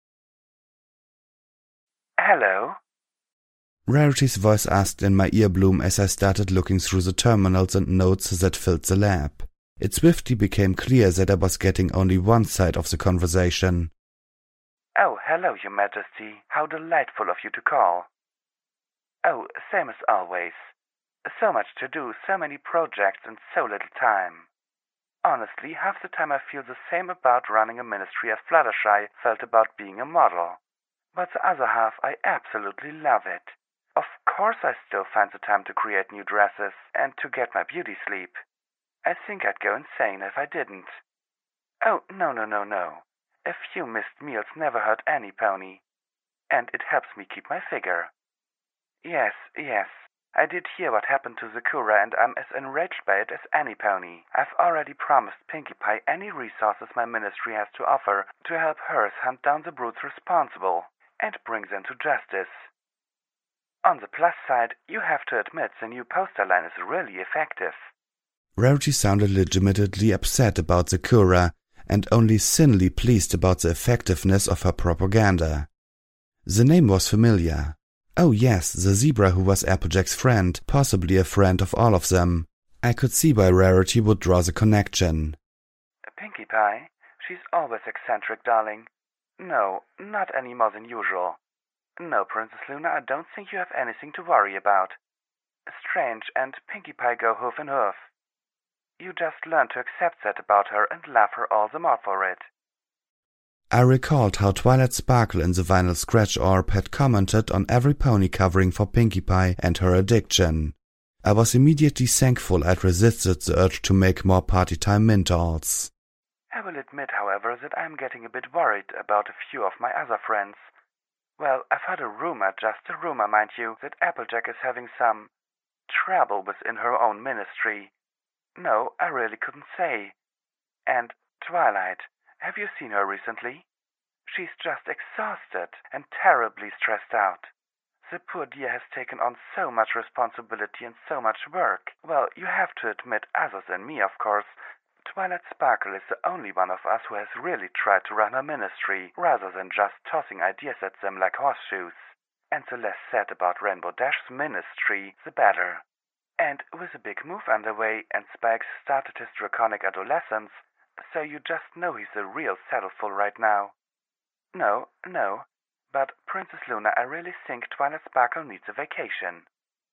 "Hello?" Rarity's voice asked in my earbloom as I started looking through the terminals and notes that filled the lab. It swiftly became clear that I was getting only one side of the conversation. "Oh, hello, Your Majesty. How delightful of you to call." "Oh, same as always. So much to do, so many projects, and so little time. Honestly, half the time I feel the same about running a ministry as Fluttershy felt about being a model. But the other half, I absolutely love it. Of course I still find the time to create new dresses and to get my beauty sleep. I think I'd go insane if I didn't. Oh, no, no, no, no. A few missed meals never hurt any pony. And it helps me keep my figure. Yes, yes, I did hear what happened to Sakura, and I'm as enraged by it as any pony. I've already promised Pinkie Pie any resources my ministry has to offer to help hers hunt down the brutes responsible and bring them to justice. On the plus side, you have to admit the new poster line is really effective. Rarity sounded legitimately upset about Sakura and only thinly pleased about the effectiveness of her propaganda. The name was familiar. Oh yes, the zebra who was Applejack's friend, possibly a friend of all of them. I could see why Rarity would draw the connection. Pinkie Pie? She's always eccentric, darling. No, not any more than usual. No, Princess Luna, I don't think you have anything to worry about. Strange, and Pinkie Pie go hoof and hoof. You just learn to accept that about her and love her all the more for it. I recalled how Twilight Sparkle in the vinyl scratch orb had commented on every pony covering for Pinkie Pie and her addiction. I was immediately thankful I'd resisted the urge to make more party-time Mintalls. I will admit, however, that I'm getting a bit worried about a few of my other friends. Well, I've heard a rumor, just a rumor, mind you, that Applejack is having some trouble within her own ministry. No, I really couldn't say. And Twilight, have you seen her recently? She's just exhausted and terribly stressed out. The poor dear has taken on so much responsibility and so much work. Well, you have to admit, other than me, of course, Twilight Sparkle is the only one of us who has really tried to run her ministry, rather than just tossing ideas at them like horseshoes. And the less said about Rainbow Dash's ministry, the better. And with a big move underway, and Spike's started his draconic adolescence, so you just know he's a real saddleful right now. No, no, but Princess Luna, I really think Twilight Sparkle needs a vacation.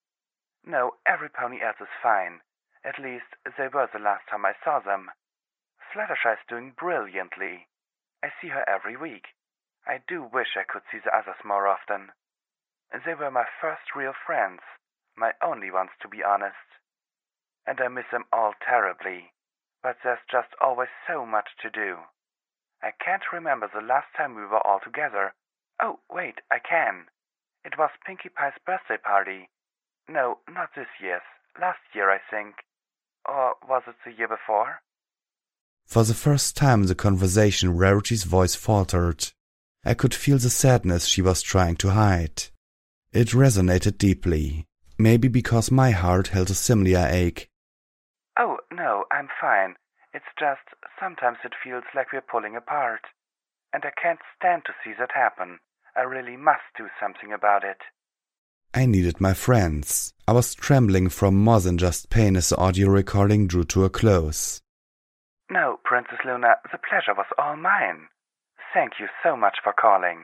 No, every pony else is fine. At least, they were the last time I saw them. Fluttershy's doing brilliantly. I see her every week. I do wish I could see the others more often. They were my first real friends, my only ones, to be honest. And I miss them all terribly, but there's just always so much to do. I can't remember the last time we were all together. Oh, wait, I can. It was Pinkie Pie's birthday party. No, not this year's. Last year, I think. Or was it the year before? For the first time in the conversation, Rarity's voice faltered. I could feel the sadness she was trying to hide. It resonated deeply, maybe because my heart held a similar ache. Oh, no, I'm fine. It's just, sometimes it feels like we're pulling apart. And I can't stand to see that happen. I really must do something about it. I needed my friends. I was trembling from more than just pain as the audio recording drew to a close. No, Princess Luna, the pleasure was all mine. Thank you so much for calling.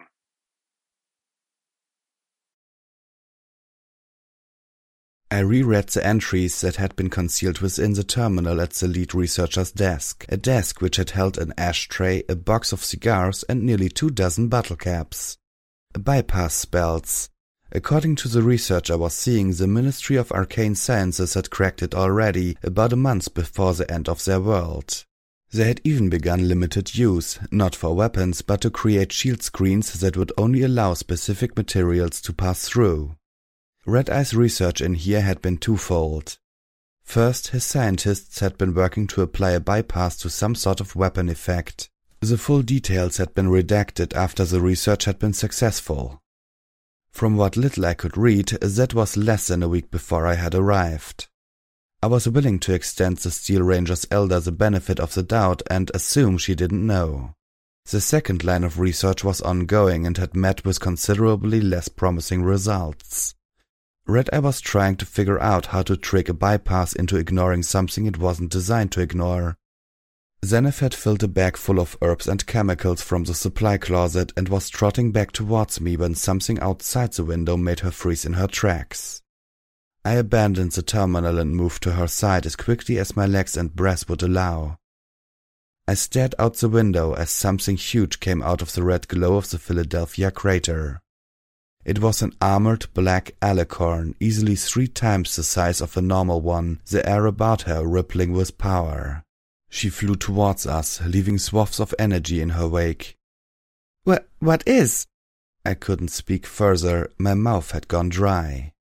I reread the entries that had been concealed within the terminal at the lead researcher's desk, a desk which had held an ashtray, a box of cigars, and nearly two dozen bottle caps. Bypass spells. According to the research I was seeing, the Ministry of Arcane Sciences had cracked it already, about a month before the end of their world. They had even begun limited use, not for weapons, but to create shield screens that would only allow specific materials to pass through. Red Eye's research in here had been twofold. First, his scientists had been working to apply a bypass to some sort of weapon effect. The full details had been redacted after the research had been successful. From what little I could read, that was less than a week before I had arrived. I was willing to extend the Steel Ranger's elder the benefit of the doubt and assume she didn't know. The second line of research was ongoing and had met with considerably less promising results. Red Eye was trying to figure out how to trick a bypass into ignoring something it wasn't designed to ignore. Zenith had filled a bag full of herbs and chemicals from the supply closet and was trotting back towards me when something outside the window made her freeze in her tracks. I abandoned the terminal and moved to her side as quickly as my legs and breath would allow. I stared out the window as something huge came out of the red glow of the Philadelphia crater. It was an armored black alicorn, easily three times the size of a normal one, the air about her rippling with power. She flew towards us, leaving swaths of energy in her wake. What, what is? I couldn't speak further, my mouth had gone dry.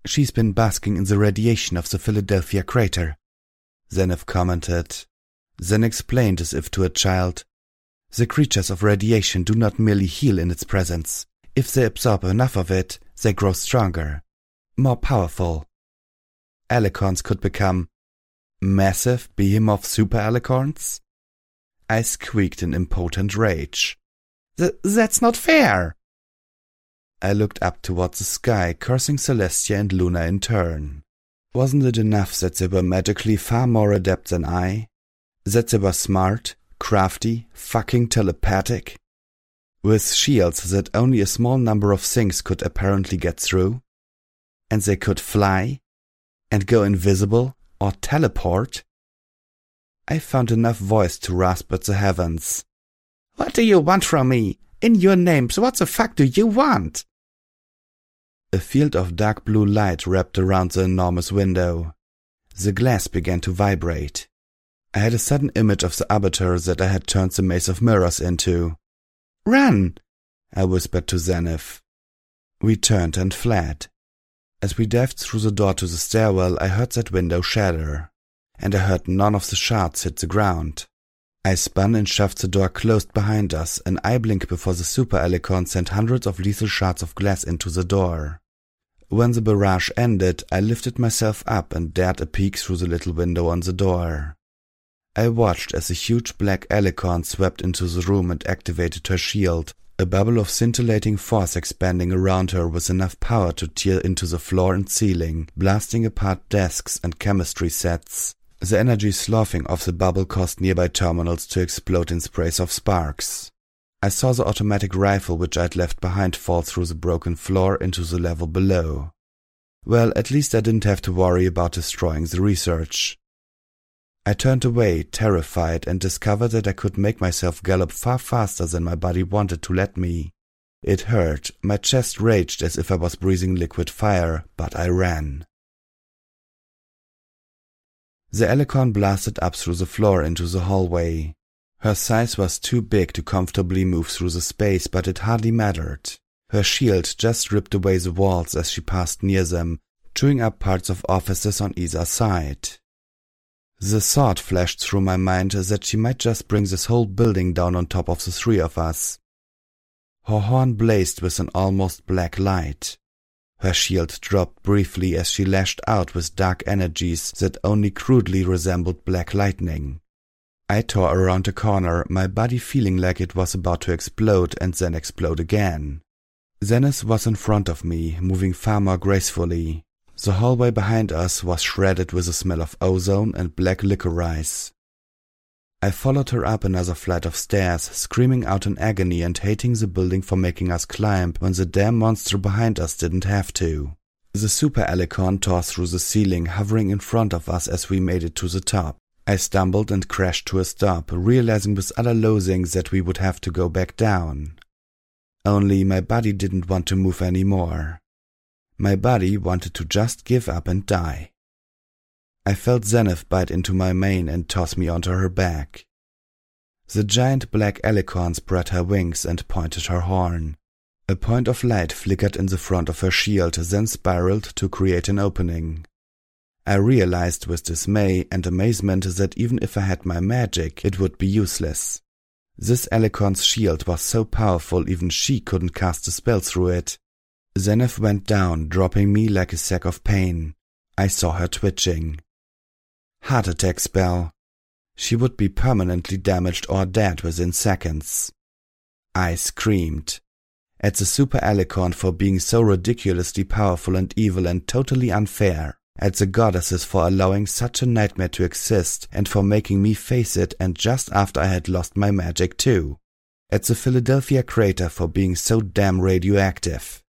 She's been basking in the radiation of the Philadelphia crater, Zenith commented, then explained as if to a child. The creatures of radiation do not merely heal in its presence. If they absorb enough of it, they grow stronger, more powerful. Alicorns could become massive behemoth super alicorns? I squeaked in impotent rage. Th- that's not fair! I looked up towards the sky, cursing Celestia and Luna in turn. Wasn't it enough that they were magically far more adept than I? That they were smart, crafty, fucking telepathic? With shields that only a small number of things could apparently get through? And they could fly? And go invisible? Or teleport? I found enough voice to rasp at the heavens. What do you want from me? In your names, what the fuck do you want? A field of dark blue light wrapped around the enormous window. The glass began to vibrate. I had a sudden image of the arbiter that I had turned the maze of mirrors into. Run! I whispered to Zenith. We turned and fled. As we dived through the door to the stairwell, I heard that window shatter, and I heard none of the shards hit the ground. I spun and shoved the door closed behind us, an eye blink before the super alicorn sent hundreds of lethal shards of glass into the door. When the barrage ended, I lifted myself up and dared a peek through the little window on the door. I watched as a huge black alicorn swept into the room and activated her shield, a bubble of scintillating force expanding around her with enough power to tear into the floor and ceiling, blasting apart desks and chemistry sets. The energy sloughing off the bubble caused nearby terminals to explode in sprays of sparks. I saw the automatic rifle which I'd left behind fall through the broken floor into the level below. Well, at least I didn't have to worry about destroying the research. I turned away, terrified, and discovered that I could make myself gallop far faster than my body wanted to let me. It hurt, my chest raged as if I was breathing liquid fire, but I ran. The alicorn blasted up through the floor into the hallway. Her size was too big to comfortably move through the space, but it hardly mattered. Her shield just ripped away the walls as she passed near them, chewing up parts of offices on either side. The thought flashed through my mind that she might just bring this whole building down on top of the three of us. Her horn blazed with an almost black light. Her shield dropped briefly as she lashed out with dark energies that only crudely resembled black lightning. I tore around a corner, my body feeling like it was about to explode and then explode again. Zenith was in front of me, moving far more gracefully. The hallway behind us was shredded with the smell of ozone and black licorice. I followed her up another flight of stairs, screaming out in agony and hating the building for making us climb when the damn monster behind us didn't have to. The super alicorn tore through the ceiling, hovering in front of us as we made it to the top. I stumbled and crashed to a stop, realizing with utter loathing that we would have to go back down. Only my body didn't want to move anymore. My body wanted to just give up and die. I felt Zenith bite into my mane and toss me onto her back. The giant black alicorn spread her wings and pointed her horn. A point of light flickered in the front of her shield, then spiraled to create an opening. I realized with dismay and amazement that even if I had my magic, it would be useless. This alicorn's shield was so powerful even she couldn't cast a spell through it. Zenith went down, dropping me like a sack of pain. I saw her twitching. Heart attack spell. She would be permanently damaged or dead within seconds. I screamed at the super alicorn for being so ridiculously powerful and evil and totally unfair. At the goddesses for allowing such a nightmare to exist and for making me face it, and just after I had lost my magic too. At the Philadelphia crater for being so damn radioactive.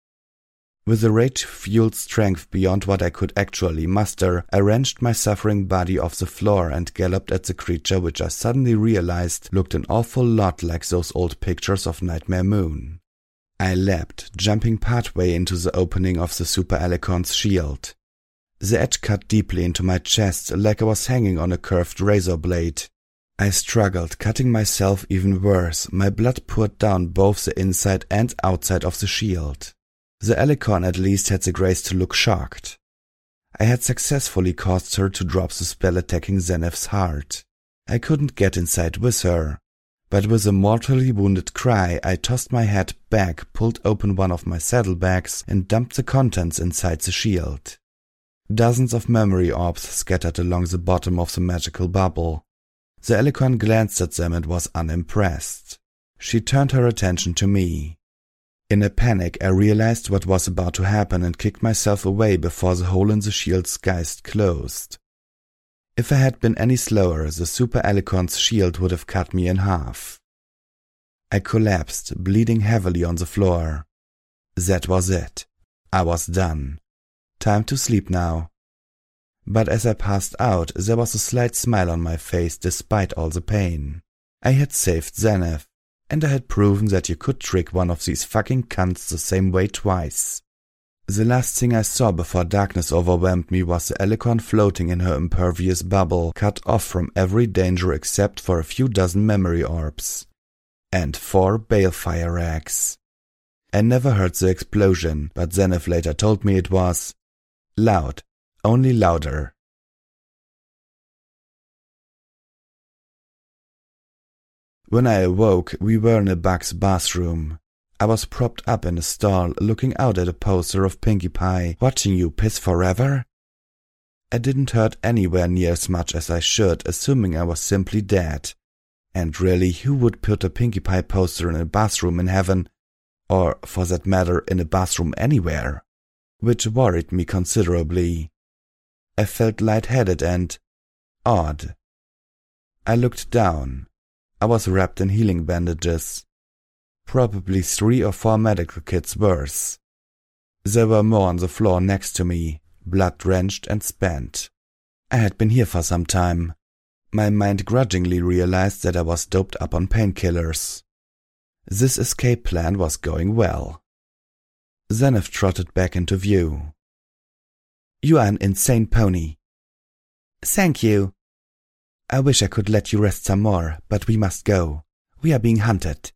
With a rage-fueled strength beyond what I could actually muster, I wrenched my suffering body off the floor and galloped at the creature which I suddenly realized looked an awful lot like those old pictures of Nightmare Moon. I leapt, jumping partway into the opening of the super alicorn's shield. The edge cut deeply into my chest like I was hanging on a curved razor blade. I struggled, cutting myself even worse. My blood poured down both the inside and outside of the shield. The Alicorn at least had the grace to look shocked. I had successfully caused her to drop the spell attacking Zenith's heart. I couldn't get inside with her, but with a mortally wounded cry I tossed my head back, pulled open one of my saddlebags, and dumped the contents inside the shield. Dozens of memory orbs scattered along the bottom of the magical bubble. The Alicorn glanced at them and was unimpressed. She turned her attention to me. In a panic, I realized what was about to happen and kicked myself away before the hole in the shield's geist closed. If I had been any slower, the Super Alicorn's shield would have cut me in half. I collapsed, bleeding heavily on the floor. That was it. I was done. Time to sleep now. But as I passed out, there was a slight smile on my face despite all the pain. I had saved Zenith, and I had proven that you could trick one of these fucking cunts the same way twice. The last thing I saw before darkness overwhelmed me was the Alicorn floating in her impervious bubble, cut off from every danger except for a few dozen memory orbs. And four balefire rags. I never heard the explosion, but Zenith later told me it was loud, only louder. When I awoke, we were in a bug's bathroom. I was propped up in a stall, looking out at a poster of Pinkie Pie, watching you piss forever. I didn't hurt anywhere near as much as I should, assuming I was simply dead. And really, who would put a Pinkie Pie poster in a bathroom in heaven? Or, for that matter, in a bathroom anywhere? Which worried me considerably. I felt lightheaded and odd. I looked down. I was wrapped in healing bandages. Probably three or four medical kits worse. There were more on the floor next to me, blood-drenched and spent. I had been here for some time. My mind grudgingly realized that I was doped up on painkillers. This escape plan was going well. Zenith trotted back into view. You are an insane pony. Thank you. I wish I could let you rest some more, but we must go. We are being hunted.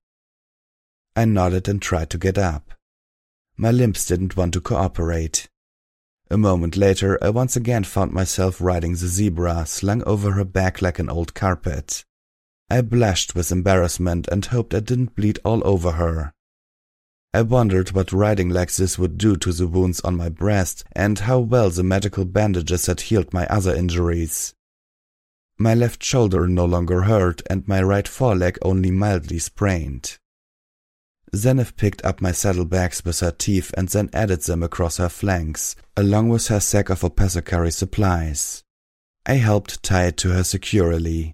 I nodded and tried to get up. My limbs didn't want to cooperate. A moment later, I once again found myself riding the zebra, slung over her back like an old carpet. I blushed with embarrassment and hoped I didn't bleed all over her. I wondered what riding like this would do to the wounds on my breast and how well the medical bandages had healed my other injuries. My left shoulder no longer hurt and my right foreleg only mildly sprained. Zenith picked up my saddlebags with her teeth and then added them across her flanks, along with her sack of apothecary supplies. I helped tie it to her securely.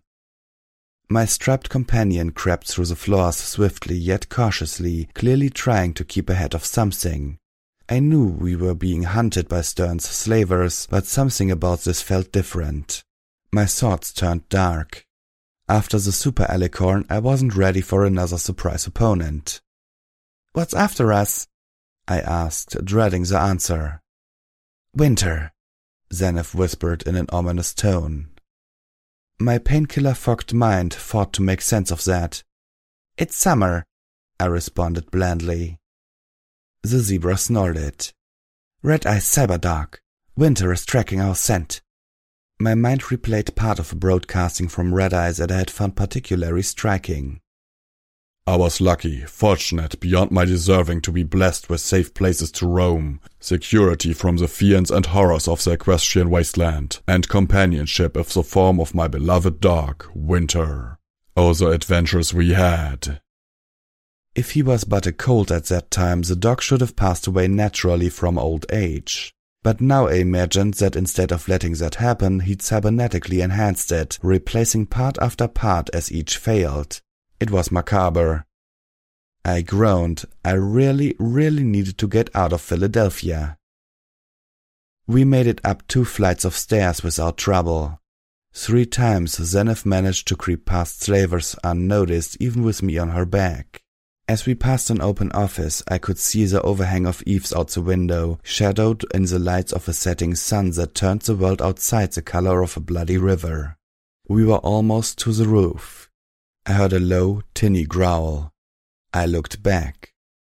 My strapped companion crept through the floors swiftly yet cautiously, clearly trying to keep ahead of something. I knew we were being hunted by Stern's slavers, but something about this felt different. My thoughts turned dark. After the Super Alicorn, I wasn't ready for another surprise opponent. What's after us? I asked, dreading the answer. Winter, Zenith whispered in an ominous tone. My painkiller-fogged mind fought to make sense of that. It's summer, I responded blandly. The zebra snorted. Red-Eye Cyberdog. Winter is tracking our scent. My mind replayed part of a broadcasting from Red-Eyes that I had found particularly striking. I was lucky, fortunate, beyond my deserving to be blessed with safe places to roam, security from the fiends and horrors of the equestrian wasteland, and companionship of the form of my beloved dog, Winter. Oh, the adventures we had! If he was but a colt at that time, the dog should have passed away naturally from old age. But now I imagined that instead of letting that happen, he'd cybernetically enhanced it, replacing part after part as each failed. It was macabre. I groaned. I really, really needed to get out of Philadelphia. We made it up two flights of stairs without trouble. Three times Zenith managed to creep past slavers unnoticed, even with me on her back. As we passed an open office, I could see the overhang of eaves out the window, shadowed in the lights of a setting sun that turned the world outside the color of a bloody river. We were almost to the roof. I heard a low, tinny growl. I looked back.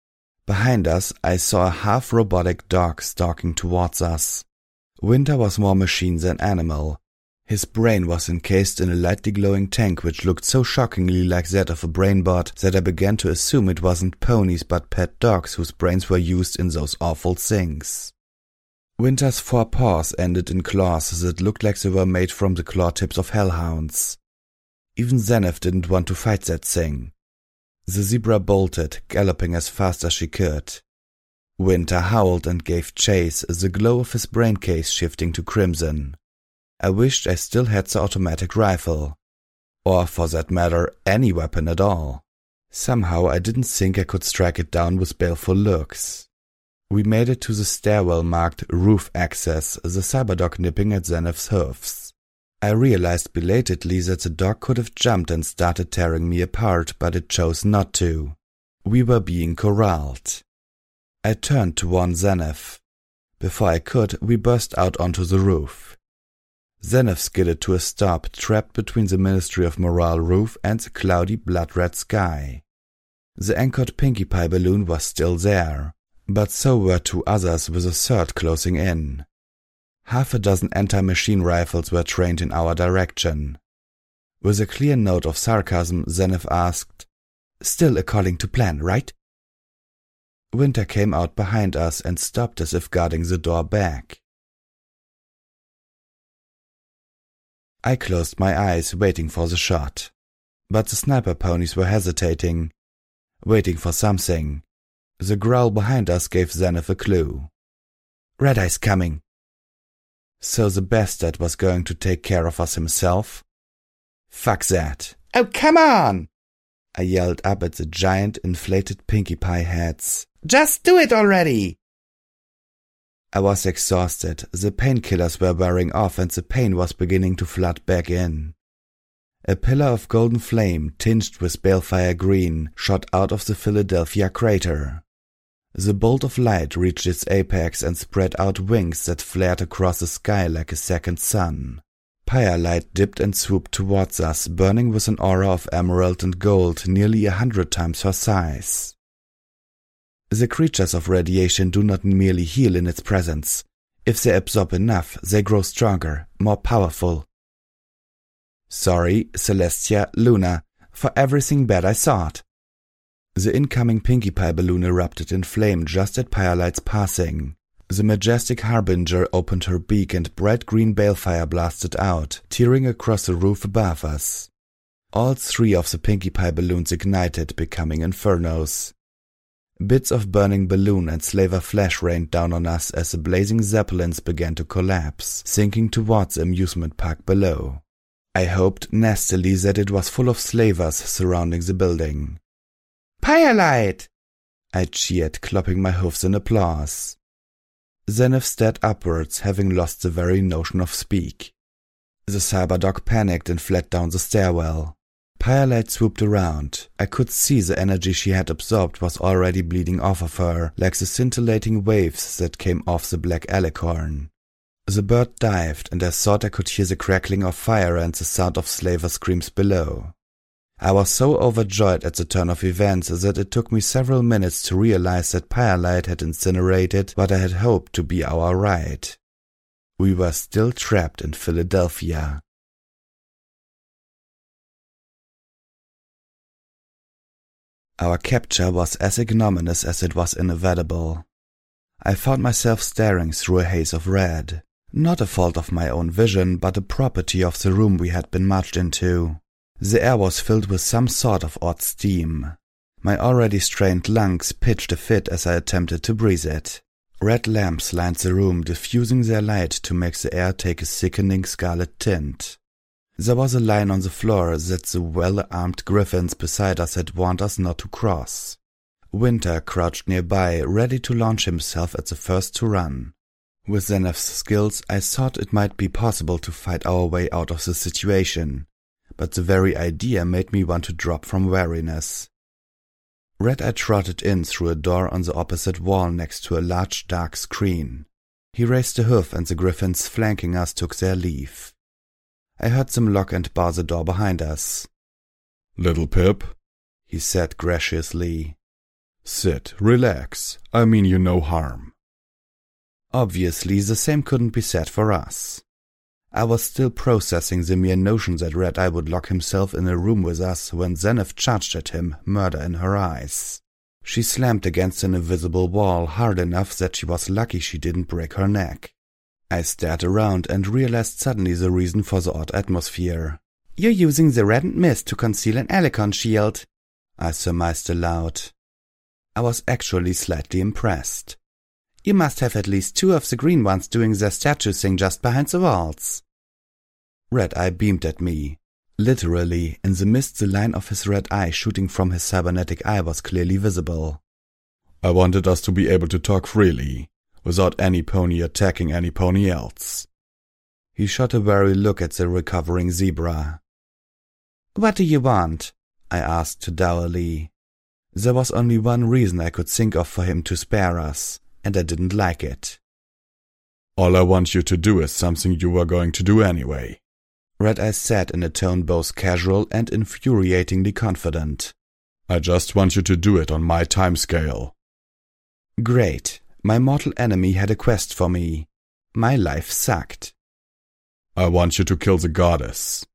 Behind us, I saw a half-robotic dog stalking towards us. Winter was more machine than animal. His brain was encased in a lightly glowing tank which looked so shockingly like that of a brainbot that I began to assume it wasn't ponies but pet dogs whose brains were used in those awful things. Winter's four paws ended in claws that looked like they were made from the claw tips of hellhounds. Even Zenith didn't want to fight that thing. The zebra bolted, galloping as fast as she could. Winter howled and gave chase, the glow of his brain case shifting to crimson. I wished I still had the automatic rifle. Or, for that matter, any weapon at all. Somehow I didn't think I could strike it down with baleful looks. We made it to the stairwell marked Roof Access, the cyberdog nipping at Zenith's hoofs. I realized belatedly that the dog could have jumped and started tearing me apart, but it chose not to. We were being corralled. I turned to warn Zenith. Before I could, we burst out onto the roof. Zenith skidded to a stop, trapped between the Ministry of Morale roof and the cloudy blood-red sky. The anchored Pinkie Pie balloon was still there, but so were two others with a third closing in. Half a dozen anti-machine rifles were trained in our direction. With a clear note of sarcasm, Zenith asked, "Still according to plan, right?" Winter came out behind us and stopped as if guarding the door back. I closed my eyes, waiting for the shot. But the sniper ponies were hesitating, waiting for something. The growl behind us gave Zenith a clue. "Red Eye's coming." So the bastard was going to take care of us himself? Fuck that. "Oh, come on!" I yelled up at the giant inflated Pinkie Pie heads. "Just do it already!" I was exhausted, the painkillers were wearing off and the pain was beginning to flood back in. A pillar of golden flame, tinged with balefire green, shot out of the Philadelphia crater. The bolt of light reached its apex and spread out wings that flared across the sky like a second sun. Pyre light dipped and swooped towards us, burning with an aura of emerald and gold nearly a hundred times her size. The creatures of radiation do not merely heal in its presence. If they absorb enough, they grow stronger, more powerful. Sorry, Celestia, Luna, for everything bad I thought. The incoming Pinkie Pie balloon erupted in flame just at Pyrelight's passing. The majestic harbinger opened her beak and bright green balefire blasted out, tearing across the roof above us. All three of the Pinkie Pie balloons ignited, becoming infernos. Bits of burning balloon and slaver flesh rained down on us as the blazing zeppelins began to collapse, sinking towards the amusement park below. I hoped nastily that it was full of slavers surrounding the building. "Pyrelight!" I cheered, clopping my hoofs in applause. Zenith stared upwards, having lost the very notion of speak. The cyberdog panicked and fled down the stairwell. Pyrelight swooped around. I could see the energy she had absorbed was already bleeding off of her, like the scintillating waves that came off the black alicorn. The bird dived, and I thought I could hear the crackling of fire and the sound of slaver screams below. I was so overjoyed at the turn of events that it took me several minutes to realize that Pyrelight had incinerated what I had hoped to be our ride. We were still trapped in Philadelphia. Our capture was as ignominious as it was inevitable. I found myself staring through a haze of red. Not a fault of my own vision, but a property of the room we had been marched into. The air was filled with some sort of odd steam. My already strained lungs pitched a fit as I attempted to breathe it. Red lamps lined the room, diffusing their light to make the air take a sickening scarlet tint. There was a line on the floor that the well-armed griffins beside us had warned us not to cross. Winter crouched nearby, ready to launch himself at the first to run. With Zenith's skills, I thought it might be possible to fight our way out of the situation, but the very idea made me want to drop from weariness. Red-Eye trotted in through a door on the opposite wall next to a large dark screen. He raised a hoof and the griffins flanking us took their leave. I heard them lock and bar the door behind us. "Little Pip," he said graciously. Sit, relax. I mean you no harm. Obviously, the same couldn't be said for us. I was still processing the mere notion that Red Eye would lock himself in a room with us when Zenith charged at him, murder in her eyes. She slammed against an invisible wall hard enough that she was lucky she didn't break her neck. I stared around and realized suddenly the reason for the odd atmosphere. You're using the red and mist to conceal an Alicon shield, I surmised aloud. I was actually slightly impressed. You must have at least two of the green ones doing their statue thing just behind the walls. Red Eye beamed at me. Literally, in the mist the line of his red eye shooting from his cybernetic eye was clearly visible. I wanted us to be able to talk freely, without any pony attacking any pony else. He shot a wary look at the recovering zebra. What do you want? I asked dourly. There was only one reason I could think of for him to spare us, and I didn't like it. All I want you to do is something you were going to do anyway, Red Eye said in a tone both casual and infuriatingly confident. I just want you to do it on my timescale. Great. My mortal enemy had a quest for me. My life sucked. I want you to kill the goddess.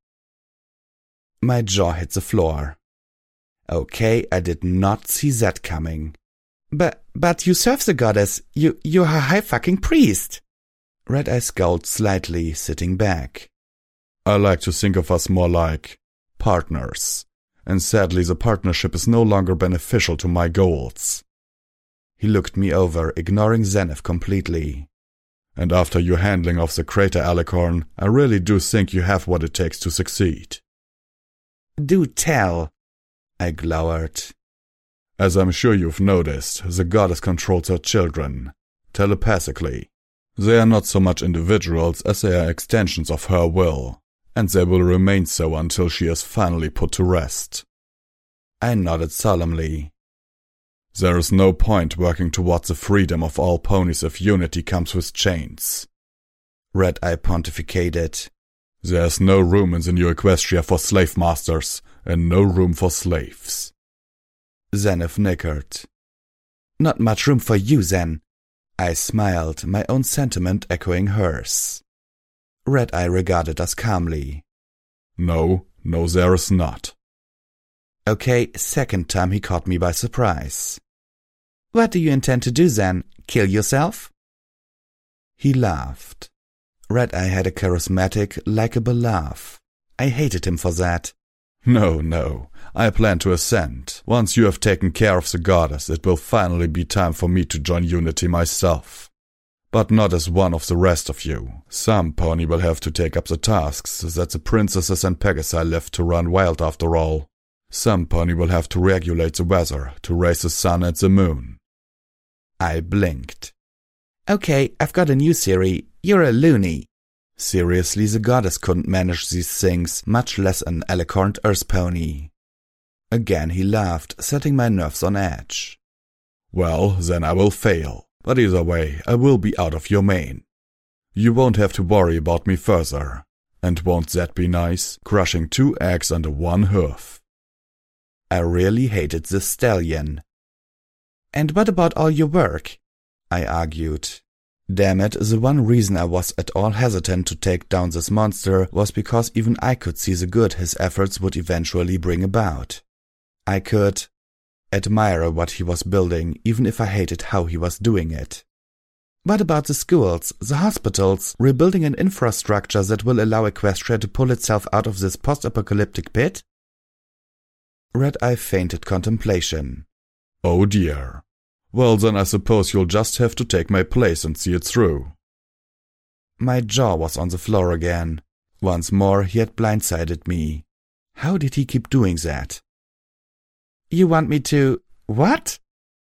My jaw hit the floor. Okay, I did not see that coming. But, but you serve the goddess. You, you're her high fucking priest. Red Eye scowled slightly, sitting back. I like to think of us more like partners, and sadly the partnership is no longer beneficial to my goals. He looked me over, ignoring Zenith completely. And after your handling of the crater Alicorn, I really do think you have what it takes to succeed. Do tell, I glowered. As I'm sure you've noticed, the goddess controls her children, telepathically. They are not so much individuals as they are extensions of her will, and they will remain so until she is finally put to rest. I nodded solemnly. There is no point working towards the freedom of all ponies if unity comes with chains. Red Eye pontificated. There is no room in the new Equestria for slave masters, and no room for slaves. Zenith nickered. Not much room for you, then. I smiled, my own sentiment echoing hers. Red Eye regarded us calmly. No, no there is not. Okay, second time he caught me by surprise. What do you intend to do then? Kill yourself? He laughed. Red Eye had a charismatic, likable laugh. I hated him for that. No, no, I plan to ascend. Once you have taken care of the goddess, it will finally be time for me to join Unity myself. But not as one of the rest of you. Some pony will have to take up the tasks that the princesses and Pegasi left to run wild after all. Some pony will have to regulate the weather, to raise the sun and the moon. I blinked. Okay, I've got a new theory. You're a loony. Seriously, the goddess couldn't manage these things, much less an alicorned earth pony. Again he laughed, setting my nerves on edge. Well, then I will fail. But either way, I will be out of your mane. You won't have to worry about me further. And won't that be nice, crushing two eggs under one hoof? I really hated this stallion. And what about all your work? I argued. Damn it, the one reason I was at all hesitant to take down this monster was because even I could see the good his efforts would eventually bring about. I could admire what he was building, even if I hated how he was doing it. What about the schools, the hospitals, rebuilding an infrastructure that will allow Equestria to pull itself out of this post-apocalyptic pit? Red Eye feinted contemplation. Oh dear. Well, then I suppose you'll just have to take my place and see it through. My jaw was on the floor again. Once more he had blindsided me. How did he keep doing that? You want me to… what?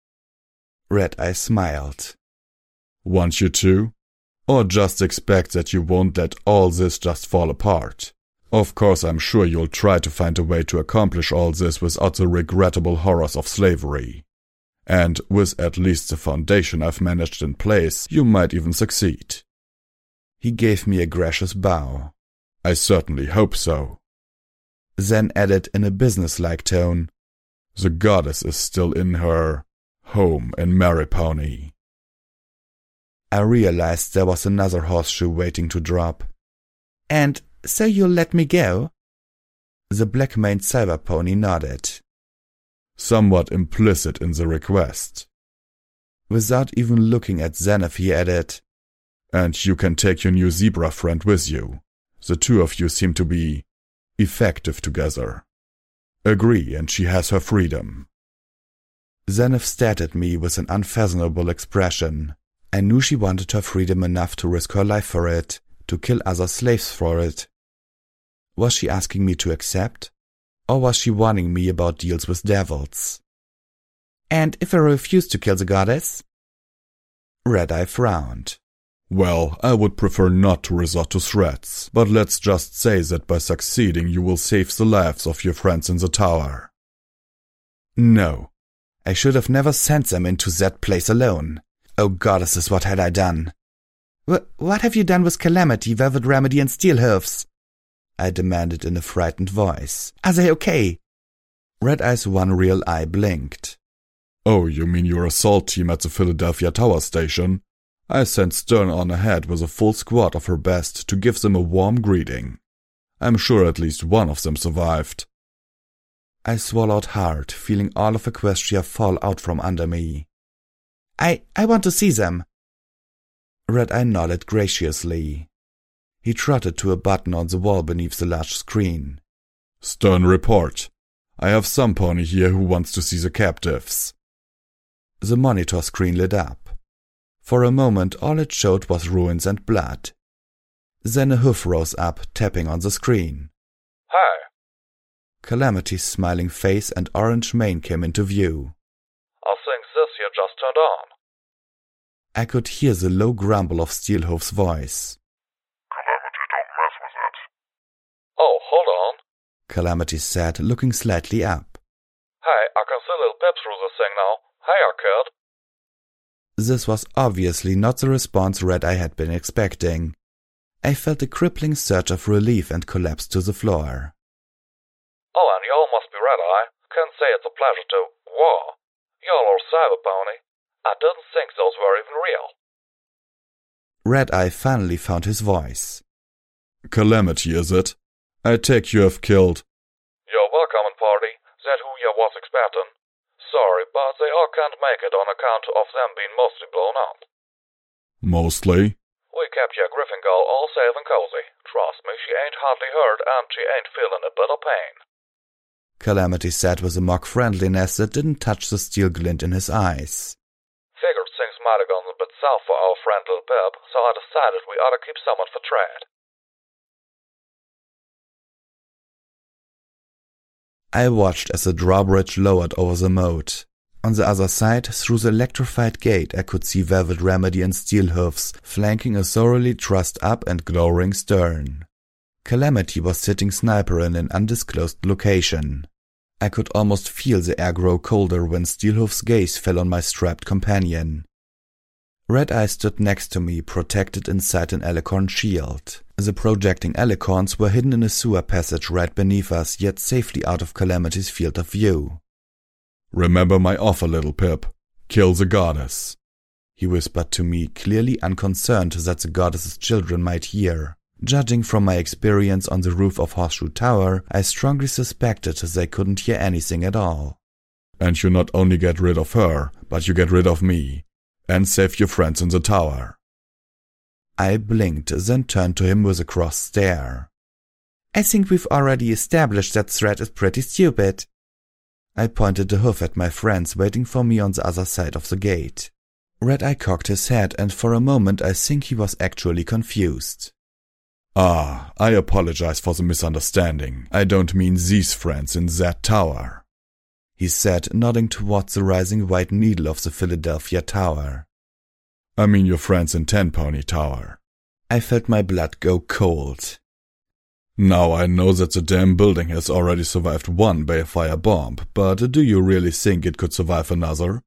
Red Eye smiled. Want you to? Or just expect that you won't let all this just fall apart? Of course, I'm sure you'll try to find a way to accomplish all this without the regrettable horrors of slavery. And with at least the foundation I've managed in place, you might even succeed. He gave me a gracious bow. I certainly hope so. Then added in a businesslike tone, the goddess is still in her… Home in Merrypony. I realized there was another horseshoe waiting to drop. And so you'll let me go? The black-maned cyber pony nodded. Somewhat implicit in the request. Without even looking at Zenith, he added, And you can take your new zebra friend with you. The two of you seem to be effective together. Agree, and she has her freedom. Zenith stared at me with an unfathomable expression. I knew she wanted her freedom enough to risk her life for it, to kill other slaves for it. Was she asking me to accept? Or was she warning me about deals with devils? And if I refuse to kill the goddess? Red-Eye frowned. Well, I would prefer not to resort to threats, but let's just say that by succeeding you will save the lives of your friends in the tower. No. I should have never sent them into that place alone. Oh goddesses, what had I done? Wh- what have you done with Calamity, Velvet Remedy, and Steelhooves? I demanded in a frightened voice. Are they okay? Red-Eye's one real eye blinked. Oh, you mean your assault team at the Philadelphia Tower Station? I sent Stern on ahead with a full squad of her best to give them a warm greeting. I'm sure at least one of them survived. I swallowed hard, feeling all of Equestria fall out from under me. I, I want to see them. Red-Eye nodded graciously. He trotted to a button on the wall beneath the large screen. Stern report. I have some pony here who wants to see the captives. The monitor screen lit up. For a moment all it showed was ruins and blood. Then a hoof rose up, tapping on the screen. Hi. Calamity's smiling face and orange mane came into view. I think this here just turned on. I could hear the low grumble of Steelhoof's voice. Calamity, don't mess with it. Oh, hold on. Calamity said, looking slightly up. Hey, I can see little Pip through this thing now. Hiya, kid. This was obviously not the response Red-Eye had been expecting. I felt a crippling surge of relief and collapsed to the floor. Oh, and y'all must be Red-Eye. Can't say it's a pleasure to. Whoa. Y'all are cyber pony. I didn't think those were even real. Red-Eye finally found his voice. Calamity, is it? I take you have killed. You're welcome, party. That who you was expecting. Sorry, but they all can't make it on account of them being mostly blown up. Mostly? We kept your Griffin girl all safe and cozy. Trust me, she ain't hardly hurt and she ain't feeling a bit of pain. Calamity said with a mock friendliness that didn't touch the steel glint in his eyes. Figured things might have gone a bit south for our friend little Pip, so I decided we ought to keep someone for trade. I watched as the drawbridge lowered over the moat. On the other side, through the electrified gate, I could see Velvet Remedy and Steelhoofs flanking a thoroughly trussed up and glowering Stern. Calamity was sitting sniper in an undisclosed location. I could almost feel the air grow colder when Steelhoof's gaze fell on my strapped companion. Red-Eye stood next to me, protected inside an alicorn shield. The projecting alicorns were hidden in a sewer passage right beneath us, yet safely out of Calamity's field of view. Remember my offer, little Pip. Kill the goddess. He whispered to me, clearly unconcerned that the goddess's children might hear. Judging from my experience on the roof of Horseshoe Tower, I strongly suspected they couldn't hear anything at all. And you not only get rid of her, but you get rid of me. And save your friends in the tower. I blinked, then turned to him with a cross stare. I think we've already established that threat is pretty stupid. I pointed the hoof at my friends waiting for me on the other side of the gate. Red-Eye cocked his head, and for a moment I think he was actually confused. Ah, I apologize for the misunderstanding. I don't mean these friends in that tower, he said, nodding towards the rising white needle of the Philadelphia Tower. I mean your friends in Ten Pony Tower. I felt my blood go cold. Now I know that the damn building has already survived one Bayfire bomb, but do you really think it could survive another?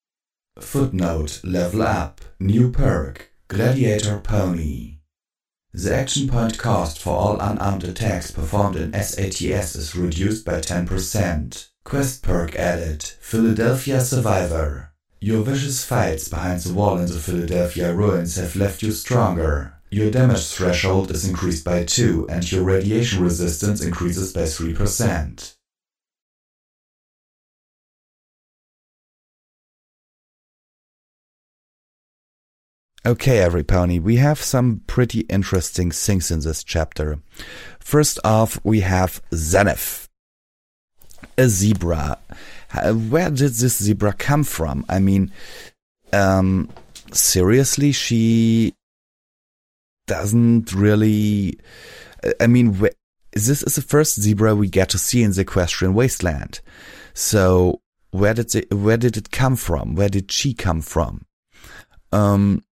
Footnote: level up. New perk. Gladiator Pony. The action point cost for all unarmed attacks performed in S A T S is reduced by ten percent. Quest perk added, Philadelphia Survivor. Your vicious fights behind the wall in the Philadelphia ruins have left you stronger. Your damage threshold is increased by two and your radiation resistance increases by three percent. Okay, every pony, we have some pretty interesting things in this chapter. First off, we have Zenith, a zebra. Where did this zebra come from? I mean, um, seriously, she doesn't really... I mean, wh- this is the first zebra we get to see in the Equestrian Wasteland. So, where did it, where did it come from? Where did she come from? Um...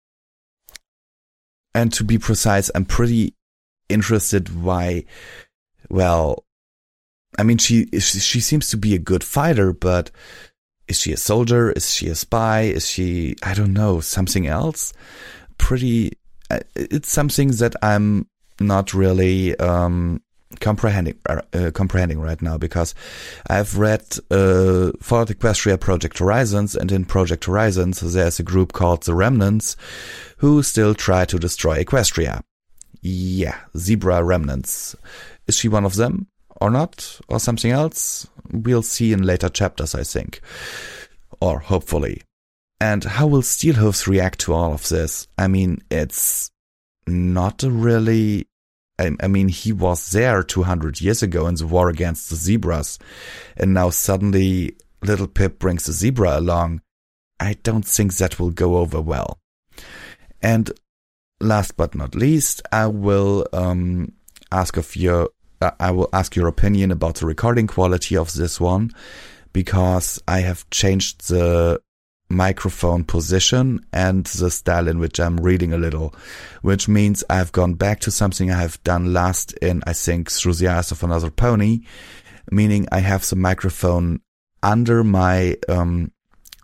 And to be precise, I'm pretty interested why, well, I mean, she, she seems to be a good fighter, but is she a soldier? Is she a spy? Is she, I don't know, something else? Pretty, it's something that I'm not really um, comprehending uh, comprehending right now, because I've read uh, Fallout Equestria Project Horizons, and in Project Horizons there's a group called the Remnants who still try to destroy Equestria. Yeah, Zebra Remnants. Is she one of them or not? Or something else? We'll see in later chapters, I think. Or hopefully. And how will Steelhooves react to all of this? I mean, it's not a really... I, I mean, he was there two hundred years ago in the war against the zebras. And now suddenly Little Pip brings the zebra along. I don't think that will go over well. And last but not least, I will um, ask of your, uh, I will ask your opinion about the recording quality of this one, because I have changed the microphone position and the style in which I'm reading a little, which means I've gone back to something I have done last in, I think, Through the Eyes of Another Pony, meaning I have the microphone under my um,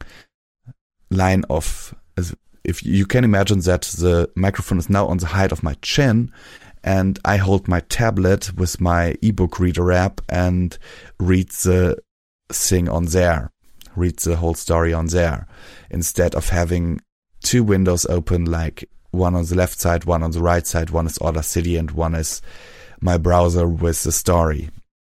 line of... If you can imagine that the microphone is now on the height of my chin, and I hold my tablet with my ebook reader app and read the thing on there, read the whole story on there, instead of having two windows open, like one on the left side, one on the right side, one is Order City and one is my browser with the story.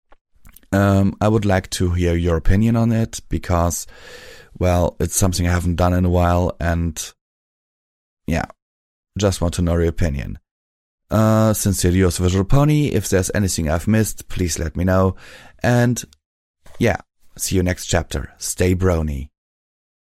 Um, I would like to hear your opinion on it, because, well, it's something I haven't done in a while, and yeah, just want to know your opinion. Uh, sincerely yours, Visual Pony. If there's anything I've missed, please let me know. And yeah, see you next chapter. Stay brony.